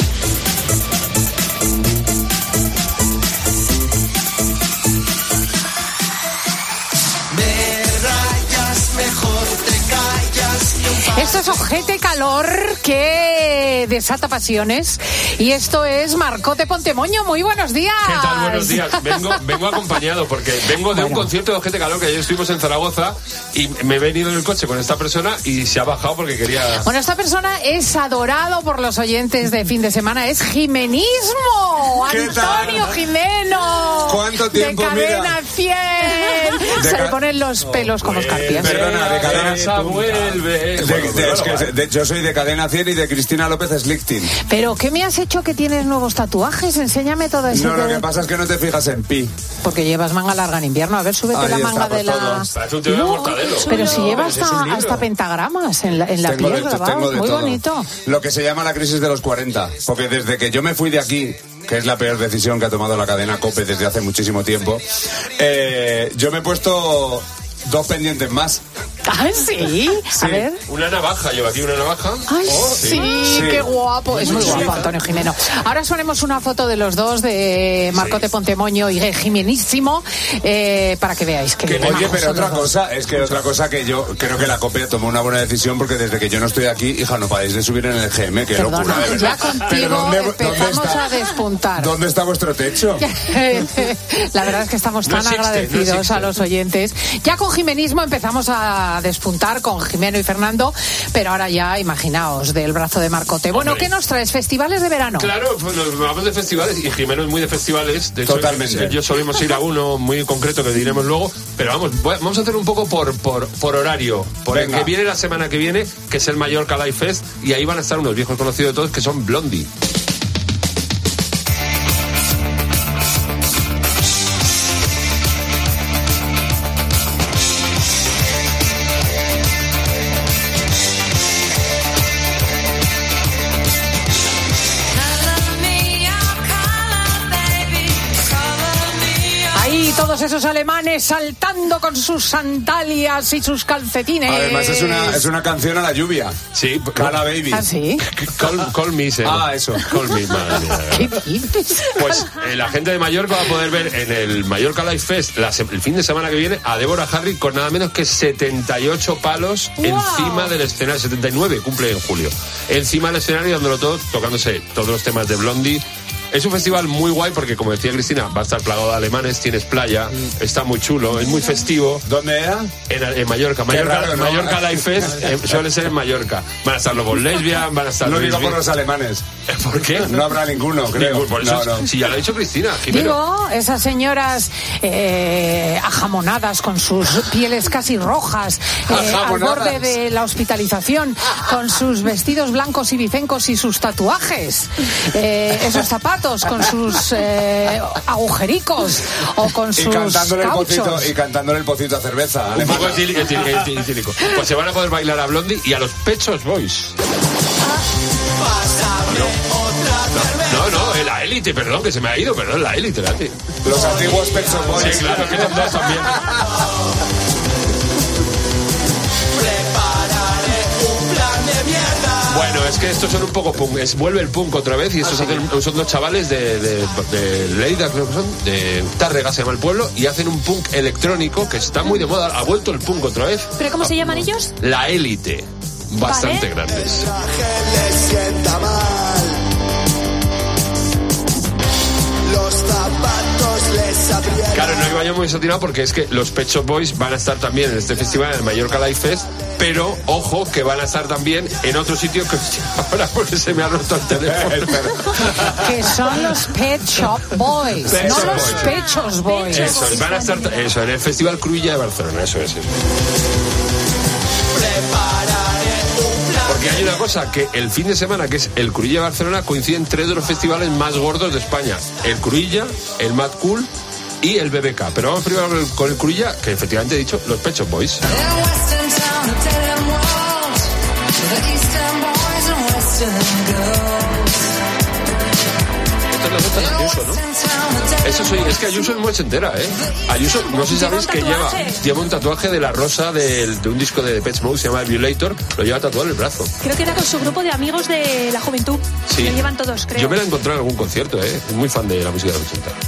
Esto es Ojete Calor que desata pasiones y esto es Marcote Pontemoño. Muy buenos días. ¿Qué tal? Buenos días. Vengo, vengo acompañado porque vengo de bueno. un concierto de Ojete Calor que ayer estuvimos en Zaragoza y me he venido en el coche con esta persona y se ha bajado porque quería... Bueno, esta persona es adorado por los oyentes de Fin de Semana, es Jimenismo. Antonio tal? Jimeno. ¿Cuánto tiempo? De Cadena cien. Se ca... le ponen los pelos como escarpias. Perdona, de Cadena vuelve. De, de, de, es que, de, yo soy de Cadena cien y de Cristina López Slichting. Pero ¿qué me has hecho que tienes nuevos tatuajes? Enséñame todo eso. No, lo que pasa es que no te fijas en pi. Porque llevas manga larga en invierno. A ver, súbete Ahí la manga está, de la... No, pero si lleva hasta, hasta pentagramas en la, en la piel, grabado. Muy todo. Bonito. Lo que se llama la crisis de los cuarenta. Porque desde que yo me fui de aquí, que es la peor decisión que ha tomado la cadena COPE desde hace muchísimo tiempo, eh, yo me he puesto dos pendientes más. ¿Ah, sí? sí? A ver. Una navaja, lleva aquí una navaja. Ay, oh, sí, sí, qué guapo. Es muy sí. guapo, Antonio Jimeno. Ahora ponemos una foto de los dos, de Marcote sí. Pontemoño y Jimenísimo, eh, para que veáis que... que oye, pero otra cosa, es que otra cosa que yo creo que la COPE tomó una buena decisión porque desde que yo no estoy aquí, hija, no paráis de subir en el G M, qué Perdona, locura, de ya contigo ¿dónde, empezamos ¿dónde está, a despuntar. ¿Dónde está vuestro techo? La verdad es que estamos tan no existe, agradecidos no a los oyentes. Ya con Jimenismo empezamos a a despuntar con Jimeno y Fernando, pero ahora ya, imaginaos, del brazo de Marcote. Bueno, Hombre. ¿qué nos traes? ¿Festivales de verano? Claro, pues nos vamos de festivales y Jimeno es muy de festivales. De hecho, Totalmente. Yo solemos ir a uno muy concreto que diremos luego, pero vamos, vamos a hacer un poco por, por, por horario. Por el Venga. que viene la semana que viene, que es el Mallorca Live Fest, y ahí van a estar unos viejos conocidos de todos que son Blondie. Todos esos alemanes saltando con sus sandalias y sus calcetines. Además es una, es una canción a la lluvia. Sí. Cala Baby. ¿Ah, sí? Call, call me, se llama. Ah, eso. Call me, madre mía. ¿Qué dices? Pues eh, la gente de Mallorca va a poder ver en el Mallorca Live Fest la se- el fin de semana que viene a Deborah Harry con nada menos que setenta y ocho palos ¡Wow! encima del escenario. setenta y nueve cumple en julio. Encima del escenario, dándolo todo, tocándose todos los temas de Blondie. Es un festival muy guay porque, como decía Cristina, va a estar plagado de alemanes, tienes playa, está muy chulo, es muy festivo. ¿Dónde era? En, en Mallorca. Mallorca, raro, ¿no? Mallorca Live Fest eh, suele ser en Mallorca. Van a estar los lesbian, van a estar Lo los digo por los alemanes. ¿Por qué? No habrá ninguno, creo. Ningún- por eso, No, no. Si ya lo ha dicho Cristina, Jimeno. Digo, esas señoras eh, ajamonadas con sus pieles casi rojas, eh, al Ajamonadas. borde de la hospitalización, con sus vestidos blancos y bicencos y sus tatuajes, eh, esos zapatos con sus eh, agujericos o con Y sus cantándole, el pocito, cauchos. y cantándole el pocito a cerveza. Un alemana. poco etíli- etíli- etíli- etílico. Pues se van a poder bailar a Blondie y a los Pechos Boys. No, no, la élite, perdón, que se me ha ido, perdón, la élite, la élite. Los antiguos Pet Shop Boys. Sí, claro, que son dos también. Bueno, es que estos son un poco punk, es, vuelve el punk otra vez y estos hacen- son dos chavales de, de, de Lleida, creo que son, de Tárrega se llama el pueblo, y hacen un punk electrónico que está muy de moda, ha vuelto el punk otra vez. ¿Pero cómo se llaman ellos? La élite, bastante Vale. grandes. Los zapatos les aprietan. Claro, no iba yo muy desatinado porque es que los Pet Shop Boys van a estar también en este festival, en el Mallorca Live Fest, pero ojo que van a estar también en otro sitio que ahora porque se me ha roto el teléfono. Que son los Pet Shop Boys, Pet no Shop los Boys. Pechos Boys. Eso, van a estar eso, en el Festival Cruïlla de Barcelona, eso es. Eso. Porque hay una cosa, que el fin de semana, que es el Cruïlla de Barcelona, coinciden tres de los festivales más gordos de España. El Cruïlla, el Mad Cool y el B B K. Pero vamos primero con el, con el Cruïlla, que efectivamente he dicho, los Pet Shop Boys. Esta es la nota de Ayuso, ¿no? Eso soy, es que Ayuso es muy entera, ¿eh? Ayuso, no sé si sabéis que lleva, lleva un tatuaje de la rosa del- de un disco de Depeche Mode, se llama Violator, lo lleva tatuado en el brazo. Creo que era con su grupo de amigos de la juventud. Sí. Lo llevan todos, creo. Yo me la encontré en algún concierto, ¿eh? Es muy fan de la música de los ochenta.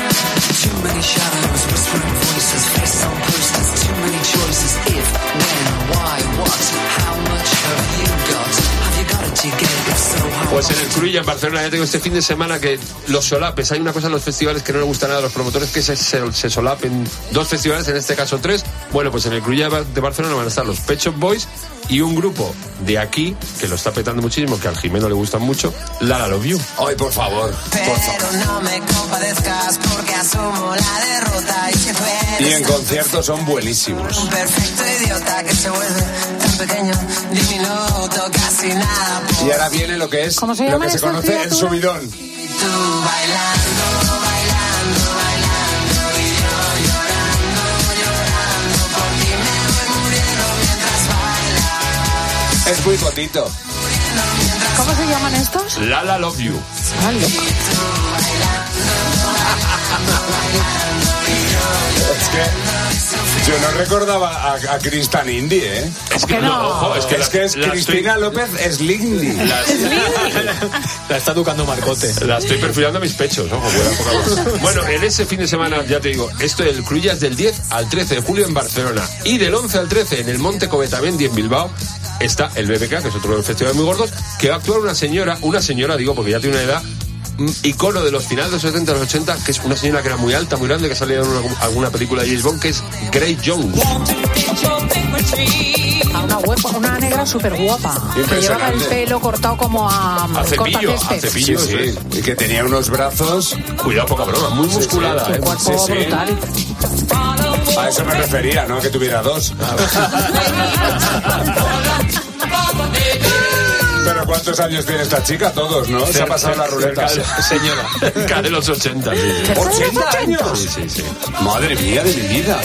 Pues en el Cruïlla en Barcelona ya tengo este fin de semana que los solapes, hay una cosa en los festivales que no le gusta nada a los promotores, que se, se, se solapen dos festivales, en este caso tres. Bueno, pues en el Cruïlla de Barcelona van a estar los Pet Shop Boys y un grupo de aquí, que lo está petando muchísimo, que al Jimeno le gustan mucho, Lala Love You. Ay, por favor, por favor. Pero no me compadezcas porque asumo la derrota y que tú eres Y en conciertos son buenísimos. un perfecto idiota que se vuelve tan pequeño, diminuto, casi nada. Y ahora viene lo que es ¿Cómo se lo llama este que se esta conoce el criatura? subidón. Tú bailando, bailando, bailando y yo llorando, llorando por ti me voy muriendo mientras bailas. Es muy bonito. ¿Cómo se llaman estos? Lala Love You. Ah, loco. Es que yo no recordaba a, a Chris tan indie, ¿eh? Es que que no, no. ojo, es que, Es la- que es la Cristina estoy- López Slindy. La, La está educando Marcote. la estoy perfilando a mis pechos, ojo, cuidado, poca cosa. Bueno, en ese fin de semana, ya te digo, esto del Cruïlla es del diez al trece de julio en Barcelona. Y del once al trece en el Monte Covetamendi en Bilbao está el B B K, que es otro de los festivales muy gordos, que va a actuar una señora, una señora, digo, porque ya tiene una edad, icono de los finales de los setenta y los ochenta, que es una señora que era muy alta, muy grande, que salía en una, alguna película de James Bond, que es Grace Jones. Una, huepa, una negra súper guapa, que llevaba el pelo cortado como a, a cepillo, a cepillo, sí, sí. Y que tenía unos brazos, cuidado, poca broma, muy musculada, sí, sí. ¿eh? Cuerpo sí, sí. brutal. A eso me refería, ¿no? Que tuviera dos. Pero ¿cuántos años tiene esta chica? Todos, ¿no? Se ha pasado la ruleta. Señora, cerca de los ochenta. Sí, sí. ¿ochenta años? Sí, sí, sí. Madre mía de mi vida.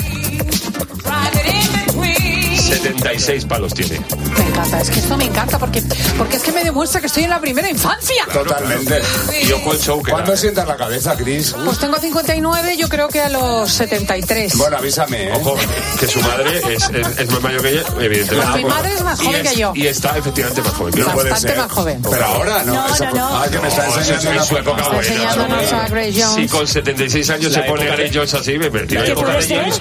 setenta y seis palos tiene. Me encanta, es que esto me encanta porque, porque es que me demuestra que estoy en la primera infancia. Totalmente. Y ojo el show que ¿Cuándo da, sientas la cabeza, Cris? Pues tengo cincuenta y nueve, yo creo que a los setenta y tres. Bueno, avísame, ¿eh? Ojo, que su madre es, es, es más mayor que ella, evidentemente. Mi madre es más joven es, que yo. Y está efectivamente más joven. No puede Bastante ser. más joven. Pero ahora no. No, Esa, no, no. Ah, que me está No, enseñando en una su época Está buena. enseñándonos a Grace Jones. Si con setenta y seis años se pone Grace Jones así, me perdí. ¿Qué puede ser?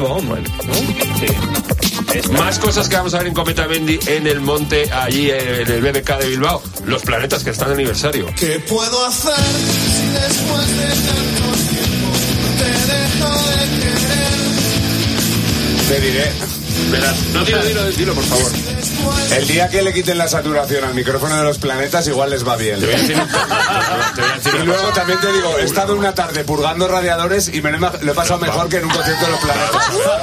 Más cosas que vamos a ver en Cometa Mendy en el monte, allí en el B B K de Bilbao. Los planetas que están de aniversario. ¿Qué puedo hacer si después de tanto tiempo te dejo de querer? Te diré. Verás, no, dilo, dilo, dilo, por favor. El día que le quiten la saturación al micrófono de los planetas, igual les va bien. Te voy a decir, te voy a decir Y luego también te digo, he estado una tarde purgando radiadores y me lo he pasado mejor que en un concierto de los planetas.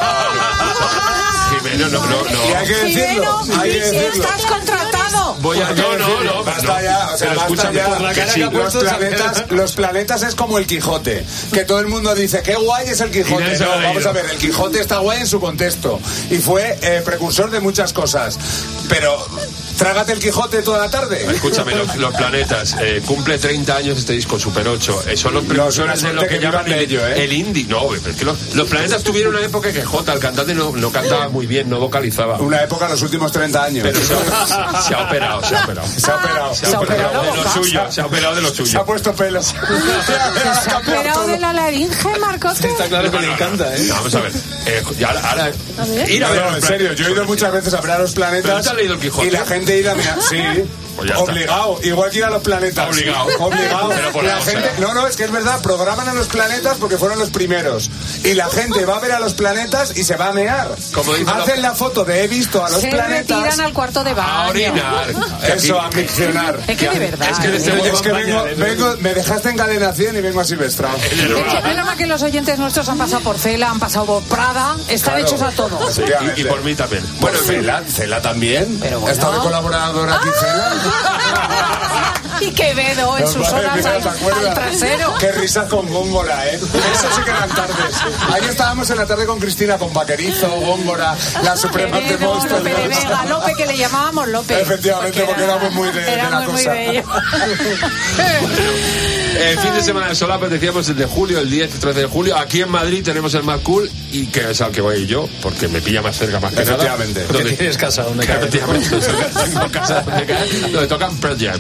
Jimeno, no, no, no. Y hay que decirlo, Jimeno, hay que decirlo. estás contratado. Voy a... No, no, no. Basta ya, o sea, pero basta escúchame, ya. por la cara Sí, que ha los, puesto, planetas, los planetas es como el Quijote, que todo el mundo dice, qué guay es el Y Quijote. nadie se No, lo ha vamos leído. a ver, el Quijote está guay en su contexto y fue eh, precursor de muchas cosas, pero... Trágate el Quijote toda la tarde. Escúchame, los, los planetas, eh, cumple treinta años este disco, Super ocho. Eh, son los precursores de lo que, que llaman vivan de el, ello, ¿eh? el indie. No, pero es que los, los planetas tuvieron una época que Jota, el cantante, no, no cantaba muy bien, no vocalizaba. Una época, los últimos treinta años. Pero se ha, se ha operado, se ha operado. Se ha operado. Se ha operado de lo suyo, se ha operado de lo Se ha suyo. puesto pelos. Se ha operado de la laringe, Marcote. Está claro que le encanta, ¿eh? No, vamos a ver. Eh, y ahora, ahora A ver. ir a No, ver no, los en serio, planetas. yo he ido muchas veces a ver a los ¿Pero planetas te has leído el Quijote? y la gente ir a mirar. Sí, Pues ya está. obligado, igual que ir a los planetas. Obligado. Obligado. Pero por La algo gente, será. no, no, es que es verdad, programan a los planetas porque fueron los primeros. Y la gente va a ver a los planetas y se va a mear. Como dice Hacen la- la foto de he visto a los Se planetas. retiran al cuarto de baño. A orinar. Eso, a miccionar. Es que de verdad. Es que en este ¿eh? mundo Es que vengo, vengo, me dejaste en cadenación y vengo a Silvestrao. Es que problema que los oyentes nuestros han pasado por Cela, han pasado por Prada, están Claro. hechos a todo. Sí, y, y por mí también. Bueno, Bueno, en fin. Cela, Cela también. Pero ¿Ha bueno. estado de colaboradora aquí, Cela? Y Quevedo en Nos sus va a horas decir, al, ¿te acuerdas? al trasero. Qué risas con Góngora, ¿eh? Eso sí que eran tardes. Ahí estábamos en la tarde con Cristina, con Vaquerizo, Góngora, la Suprema de Quevedo, Monsters. Lope de Vega, Lope, que le llamábamos Lope. Efectivamente, porque éramos muy de, de la éramos muy cosa. de ello. El fin de semana de Solapes, decíamos el de julio, el diez y trece de julio. Aquí en Madrid tenemos el Mad Cool, y que es al que voy yo, porque me pilla más cerca, más que nada. Efectivamente. Donde tienes casa donde caer. Efectivamente, tengo casa donde caer, donde tocan Pearl Jam.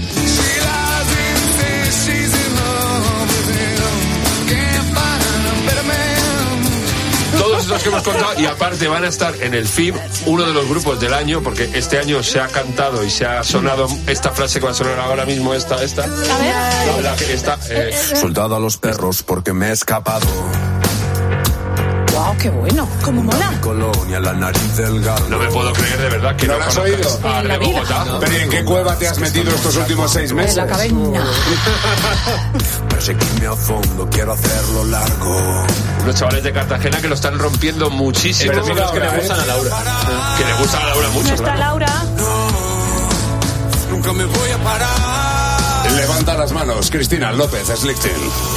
Todos estos que hemos contado, y aparte van a estar en el F I B, uno de los grupos del año, porque este año se ha cantado y se ha sonado esta frase que va a sonar ahora mismo, esta, esta. A ver. No, la que esta, eh, Soldado a los perros porque me he escapado. Wow, qué bueno. Como mola. Colonia, la nariz del galo. no me puedo creer de verdad que ¿No no, lo has conozcas oído? a En la Rebo vida. Bogotá. Pero ¿y en qué cueva te has metido estos últimos seis En meses? la cabina. Perseguirme a fondo, quiero hacerlo largo. Unos chavales de Cartagena que lo están rompiendo muchísimo. Pero mira que le ahora, gustan ¿eh? a Laura. Que le gustan a Laura mucho, Nuestra claro. Laura. Nunca me voy a parar. Levanta las manos, Cristina López, Slichting.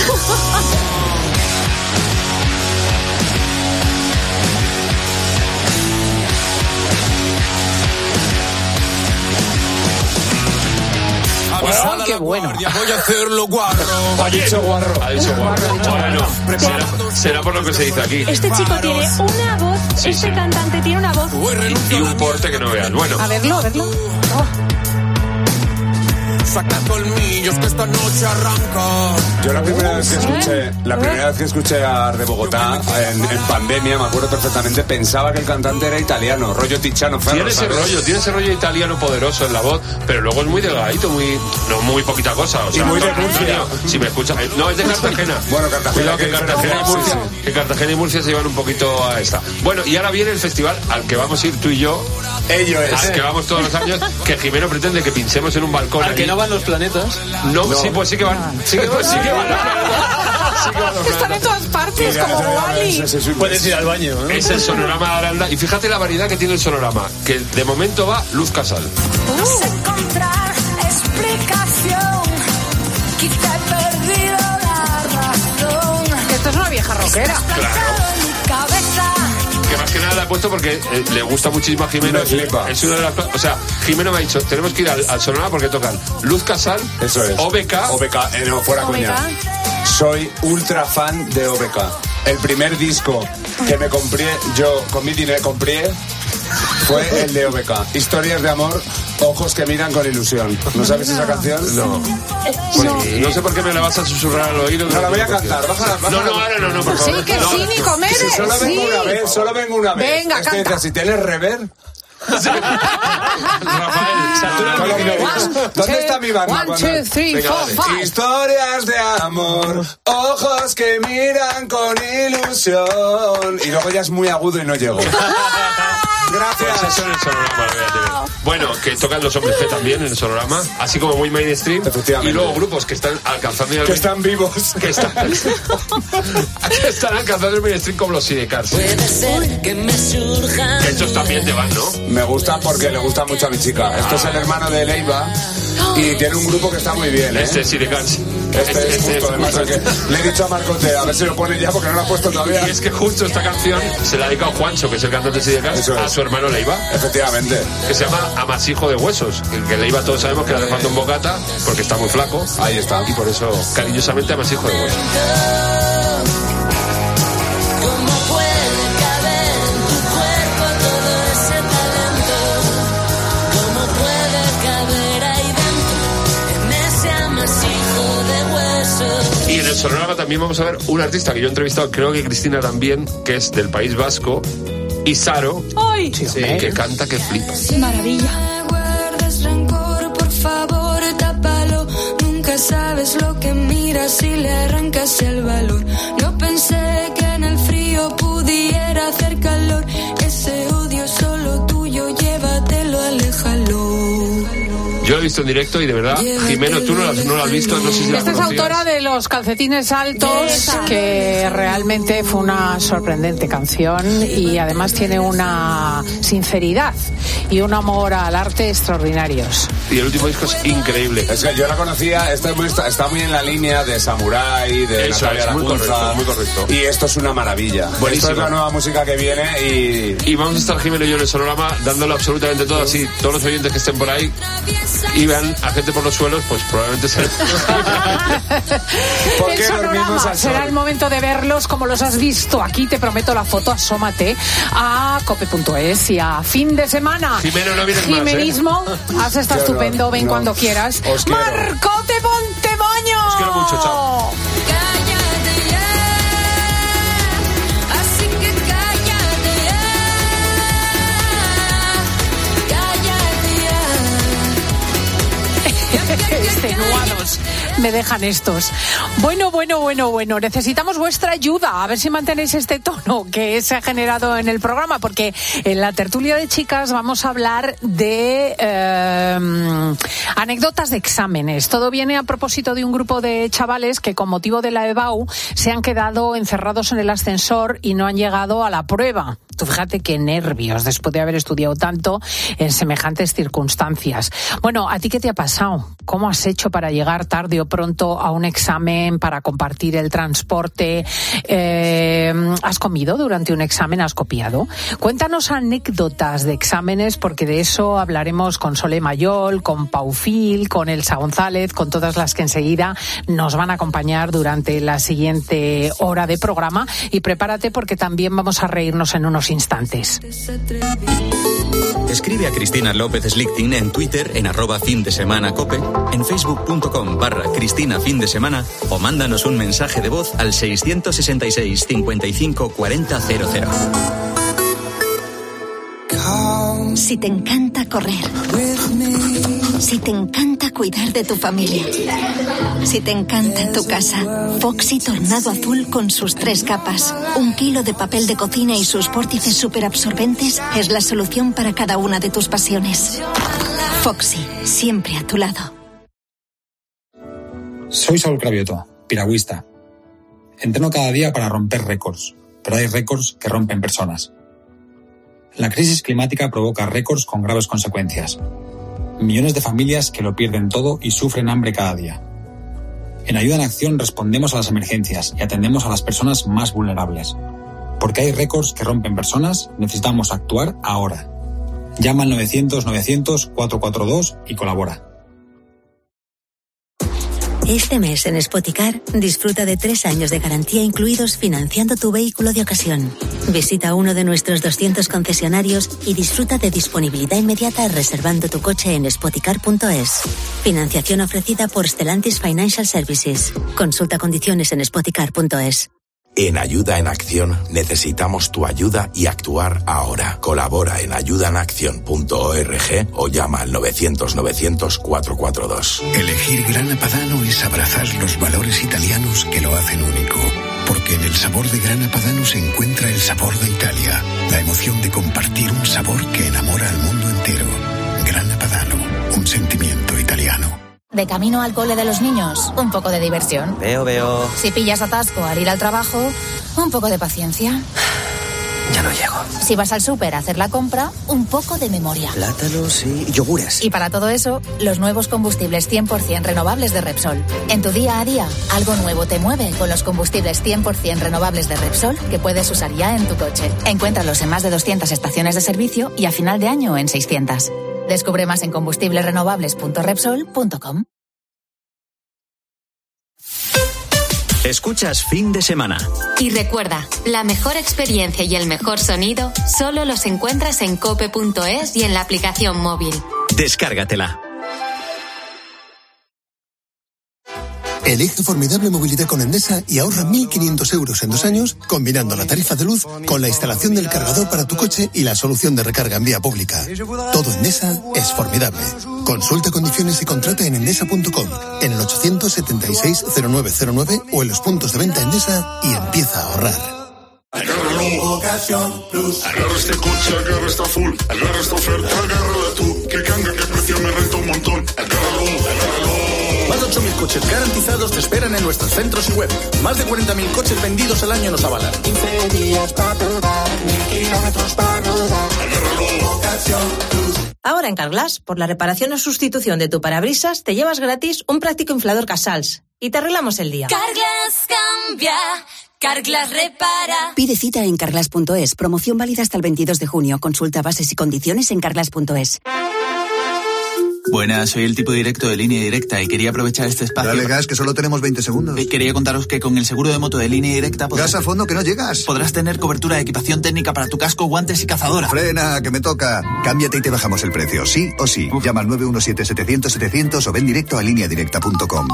Wow, qué bueno. Voy a hacerlo guarro. Ha dicho guarro. Ha dicho guarro. Bueno, será, será por lo que se dice aquí. Este chico tiene una voz, Sí, este sí. cantante tiene una voz. Y un porte que no veas. Bueno, A verlo, a verlo. Oh. saca colmillos que esta noche arranca. Yo la primera vez que escuché, la primera vez que escuché a de Bogotá en, en pandemia, me acuerdo perfectamente, pensaba que el cantante era italiano, rollo Tiziano Ferro. Tiene ese ¿sabes? rollo, tiene ese rollo italiano poderoso en la voz, pero luego es muy delgadito, muy, no muy poquita cosa. O sea, y muy de Antonio, Murcia. Si me escuchas, no, es de Cartagena. Bueno, Cartagena. Cuidado que que Cartagena y Murcia, sí, sí. que Cartagena y Murcia se llevan un poquito a esta. Bueno, y ahora viene el festival al que vamos a ir tú y yo. Ello es. Al que vamos todos los años, que Jimeno pretende que pinchemos en un balcón. Al allí. que no van los planetas. No, no, sí, pues sí que van. Sí que, pues sí que van los planetas. Sí que van los Están en todas partes, Mira, como Wally. Puedes ir al baño, ¿no? Es el sonorama de Aranda. Y fíjate la variedad que tiene el sonorama, que de momento va Luz Casal. No sé encontrar explicación, quizá he perdido la razón. Esto es una vieja rockera. En mi cabeza. Que más que nada la he puesto porque eh, le gusta muchísimo a Jimeno. Me flipa. Es una de las cosas. O sea, Jimeno me ha dicho, tenemos que ir al, al sonorama porque tocan Luz Casal, Eso es. O B K. O B K, eh, no, fuera coña. Soy ultra fan de O B K. El primer disco que me compré, yo con mi dinero compré, fue el de O B K. Historias de amor, ojos que miran con ilusión. ¿No sabes esa canción? No. No. No sé por qué me la vas a susurrar al oído. No la voy a cantar, bájala, bájala. No, no, ahora no, no, por favor. Sí, que no. cínico, Si Mere. solo vengo Sí. una vez, solo vengo una vez. Venga, Es que canta. dice, si tienes rever. One, ¿Dónde two, está mi banda? one, two, three, Venga, four, dale. five. Historias de amor, ojos que miran con ilusión. Y luego ya es muy agudo y no llego. Pues Gracias. eso en el sonorama, fíjate. Bueno, que tocan los hombres G también en el sonorama, así como muy mainstream. Efectivamente. Y luego grupos que están alcanzando el Que están vivos. que están, que están alcanzando el mainstream como los Sidecars. Puede ser que me surjan. Que estos también te van, ¿no? Me gusta porque le gusta mucho a mi chica. Esto es el hermano de Leiva y tiene un grupo que está muy bien, ¿eh? Este Sidecars. Este es justo, además, el que le he dicho a Marcote a ver si lo pone ya porque no lo ha puesto todavía. Y es que justo esta canción se la ha dedicado Juancho, que es el cantante de Sidecars, Eso es. a su hermano Leiva, Efectivamente. que se llama Amasijo de Huesos. El que Leiva todos sabemos que le hace falta un bocata porque está muy flaco. Ahí está. Y por eso, cariñosamente, Amasijo de Huesos. ¿Cómo puede caber en tu cuerpo todo ese talento? ¿Cómo puede caber ahí dentro en ese amasijo de huesos? Y en el sonorama también vamos a ver un artista que yo he entrevistado, creo que Cristina también, que es del País Vasco, Isaro, ¡Ay! que canta que flipa. Maravilla. No guardes rencor, por favor, tápalo. Nunca sabes lo que miras y le arrancas el valor. No pensé que en el frío pudiera hacer calor. Ese odio solo tuyo, llévatelo, aléjalo. Yo lo he visto en directo y de verdad, Jimeno, tú no lo has, no lo has visto, no sé si la Esta es conocías. autora de Los calcetines altos, Esa. que realmente fue una sorprendente canción y además tiene una sinceridad y un amor al arte extraordinarios. Y el último disco es increíble. Es que yo la conocía, está muy, está muy en la línea de Samurai, de Eso Natalia es, muy Lacunza. correcto, muy correcto. Y esto es una maravilla. Buenísima. Esto es la nueva música que viene y... Y vamos a estar Jimeno y yo en el sonorama dándolo absolutamente todo, así, todos los oyentes que estén por ahí y vean a gente por los suelos, pues probablemente será. ¿Por El qué dormimos sonorama al será sol? el momento de verlos como los has visto aquí, te prometo la foto, asómate a cope punto es y a fin de semana. Jimeno, no vienes más, ¿eh? Jimenismo, has estado Qué horror. estupendo, ven No. cuando quieras. Os quiero. Marcote Montemoño. Os quiero mucho, chao. Cállate ya, así que cállate ya, cállate ya. Extenuados me dejan estos. Bueno, bueno, bueno, bueno. Necesitamos vuestra ayuda. A ver si mantenéis este tono que se ha generado en el programa, porque en la tertulia de chicas vamos a hablar de eh, anécdotas de exámenes. Todo viene a propósito de un grupo de chavales que con motivo de la EBAU se han quedado encerrados en el ascensor y no han llegado a la prueba. Tú fíjate qué nervios después de haber estudiado tanto en semejantes circunstancias. Bueno, ¿a ti qué te ha pasado? ¿Cómo has hecho para llegar tarde o pronto a un examen, para compartir el transporte? Eh, ¿Has comido durante un examen? ¿Has copiado? Cuéntanos anécdotas de exámenes, porque de eso hablaremos con Sole Mayol, con Paufil, con Elsa González, con todas las que enseguida nos van a acompañar durante la siguiente hora de programa. Y prepárate porque también vamos a reírnos en unos unos instantes. Escribe a Cristina López Slichting en Twitter en arroba fin de semana cope, en facebook.com barra Cristina fin de semana o mándanos un mensaje de voz al seiscientos sesenta y seis cincuenta y cinco cuarenta cero cero. Si te encanta correr, si te encanta cuidar de tu familia, si te encanta tu casa, Foxy Tornado Azul con sus tres capas, un kilo de papel de cocina y sus vórtices superabsorbentes es la solución para cada una de tus pasiones. Foxy, siempre a tu lado. Soy Saúl Cravioto, piragüista. Entreno cada día para romper récords, pero hay récords que rompen personas. La crisis climática provoca récords con graves consecuencias. Millones de familias que lo pierden todo y sufren hambre cada día. En Ayuda en Acción respondemos a las emergencias y atendemos a las personas más vulnerables. Porque hay récords que rompen personas, necesitamos actuar ahora. Llama al novecientos novecientos cuatrocientos cuarenta y dos y colabora. Este mes en Spoticar disfruta de tres años de garantía incluidos financiando tu vehículo de ocasión. Visita uno de nuestros doscientos concesionarios y disfruta de disponibilidad inmediata reservando tu coche en spoticar punto es. Financiación ofrecida por Stellantis Financial Services. Consulta condiciones en spoticar punto es. En Ayuda en Acción necesitamos tu ayuda y actuar ahora. Colabora en ayuda en acción punto org o llama al novecientos novecientos cuatrocientos cuarenta y dos. Elegir Grana Padano es abrazar los valores italianos que lo hacen único. Porque en el sabor de Grana Padano se encuentra el sabor de Italia. La emoción de compartir un sabor que enamora al mundo entero. Grana Padano, un sentimiento italiano. De camino al cole de los niños, un poco de diversión. Veo, veo. Si pillas atasco al ir al trabajo, un poco de paciencia. Ya no llego. Si vas al súper a hacer la compra, un poco de memoria. Plátanos y yogures. Y para todo eso, los nuevos combustibles cien por ciento renovables de Repsol. En tu día a día, algo nuevo te mueve con los combustibles cien por ciento renovables de Repsol que puedes usar ya en tu coche. Encuéntralos en más de doscientas estaciones de servicio y a final de año en seiscientas. Descubre más en combustibles renovables punto repsol punto com. Escuchas Fin de Semana. Y recuerda, la mejor experiencia y el mejor sonido solo los encuentras en cope punto es y en la aplicación móvil. Descárgatela. Elige formidable movilidad con Endesa y ahorra mil quinientos euros en dos años combinando la tarifa de luz con la instalación del cargador para tu coche y la solución de recarga en vía pública. Todo Endesa es formidable. Consulta condiciones y contrata en endesa punto com, en el ochocientos setenta y seis cero nueve cero nueve o en los puntos de venta Endesa y empieza a ahorrar. Agárralo, Ocasión Plus. Agarra este coche, agarra esta full. Agarra esta oferta, agárrala tú. Que canga, que precio me renta un montón. Agárralo, agárralo. Más de ocho mil coches garantizados te esperan en nuestros centros y web. Más de cuarenta mil coches vendidos al año nos avalan. quince días para probar, mil kilómetros para rodar. Agárralo, Ocasión Plus. Ahora en Carglass, por la reparación o sustitución de tu parabrisas, te llevas gratis un práctico inflador Casals y te arreglamos el día. Carglass cambia, Carglass repara. Pide cita en carglass punto es. Promoción válida hasta el veintidós de junio. Consulta bases y condiciones en carglass punto es. Buenas, soy el tipo directo de Línea Directa y quería aprovechar este espacio. Dale gas, que solo tenemos veinte segundos. Y quería contaros que con el seguro de moto de Línea Directa podrás... Gas a fondo, que no llegas. Podrás tener cobertura de equipación técnica para tu casco, guantes y cazadora. Frena, que me toca. Cámbiate y te bajamos el precio, sí o sí. Uf. Llama al nueve uno siete setecientos setecientos o ven directo a línea directa punto com.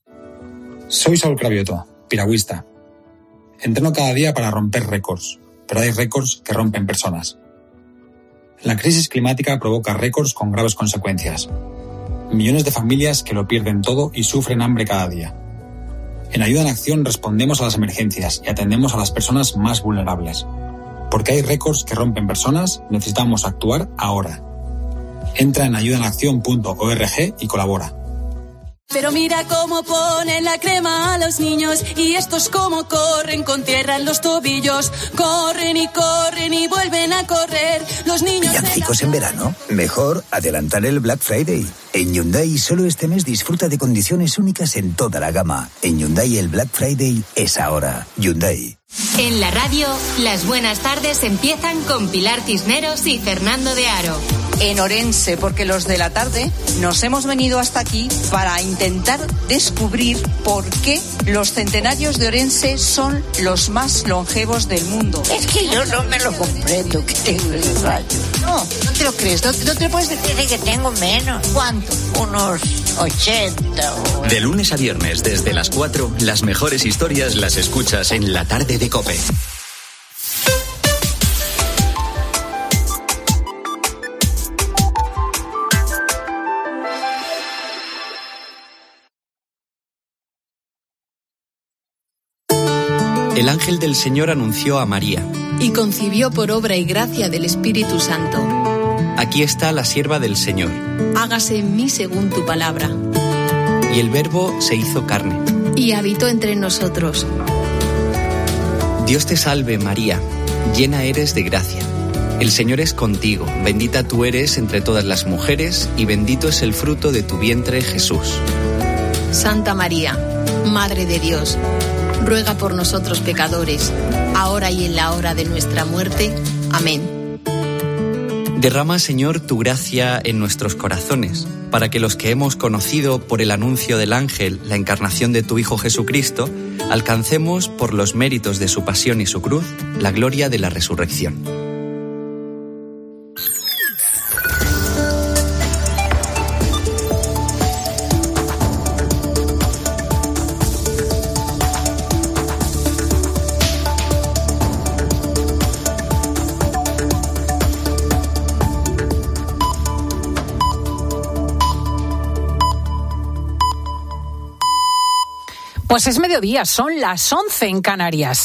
Soy Saúl Cravioto, piragüista. Entreno cada día para romper récords, pero hay récords que rompen personas. La crisis climática provoca récords con graves consecuencias. Millones de familias que lo pierden todo y sufren hambre cada día. En Ayuda en Acción respondemos a las emergencias y atendemos a las personas más vulnerables. Porque hay récords que rompen personas, necesitamos actuar ahora. Entra en ayuda en acción punto org y colabora. Pero mira cómo ponen la crema a los niños y estos cómo corren con tierra en los tobillos. Corren y corren y vuelven a correr. Los niños... ¿Villancicos en verano? Mejor adelantar el Black Friday. En Hyundai solo este mes disfruta de condiciones únicas en toda la gama. En Hyundai el Black Friday es ahora. Hyundai. En la radio, las buenas tardes empiezan con Pilar Cisneros y Fernando de Aro. en Orense, porque los de la tarde nos hemos venido hasta aquí para intentar descubrir por qué los centenarios de Orense son los más longevos del mundo. Es que yo no me lo comprendo, que tengo el rayo. No, no te lo crees, no, no te puedes decir que tengo menos. ¿Cuánto? Unos ochenta. O... De lunes a viernes, desde las cuatro, las mejores historias las escuchas en La Tarde de COPE. El ángel del Señor anunció a María. Y concibió por obra y gracia del Espíritu Santo. Aquí está la sierva del Señor. Hágase en mí según tu palabra. Y el Verbo se hizo carne. Y habitó entre nosotros. Dios te salve, María, llena eres de gracia. El Señor es contigo, bendita tú eres entre todas las mujeres, y bendito es el fruto de tu vientre, Jesús. Santa María, Madre de Dios, ruega por nosotros pecadores, ahora y en la hora de nuestra muerte. Amén. Derrama, Señor, tu gracia en nuestros corazones, para que los que hemos conocido por el anuncio del ángel la encarnación de tu Hijo Jesucristo, alcancemos, por los méritos de su pasión y su cruz, la gloria de la resurrección. Pues es mediodía, son las once en Canarias.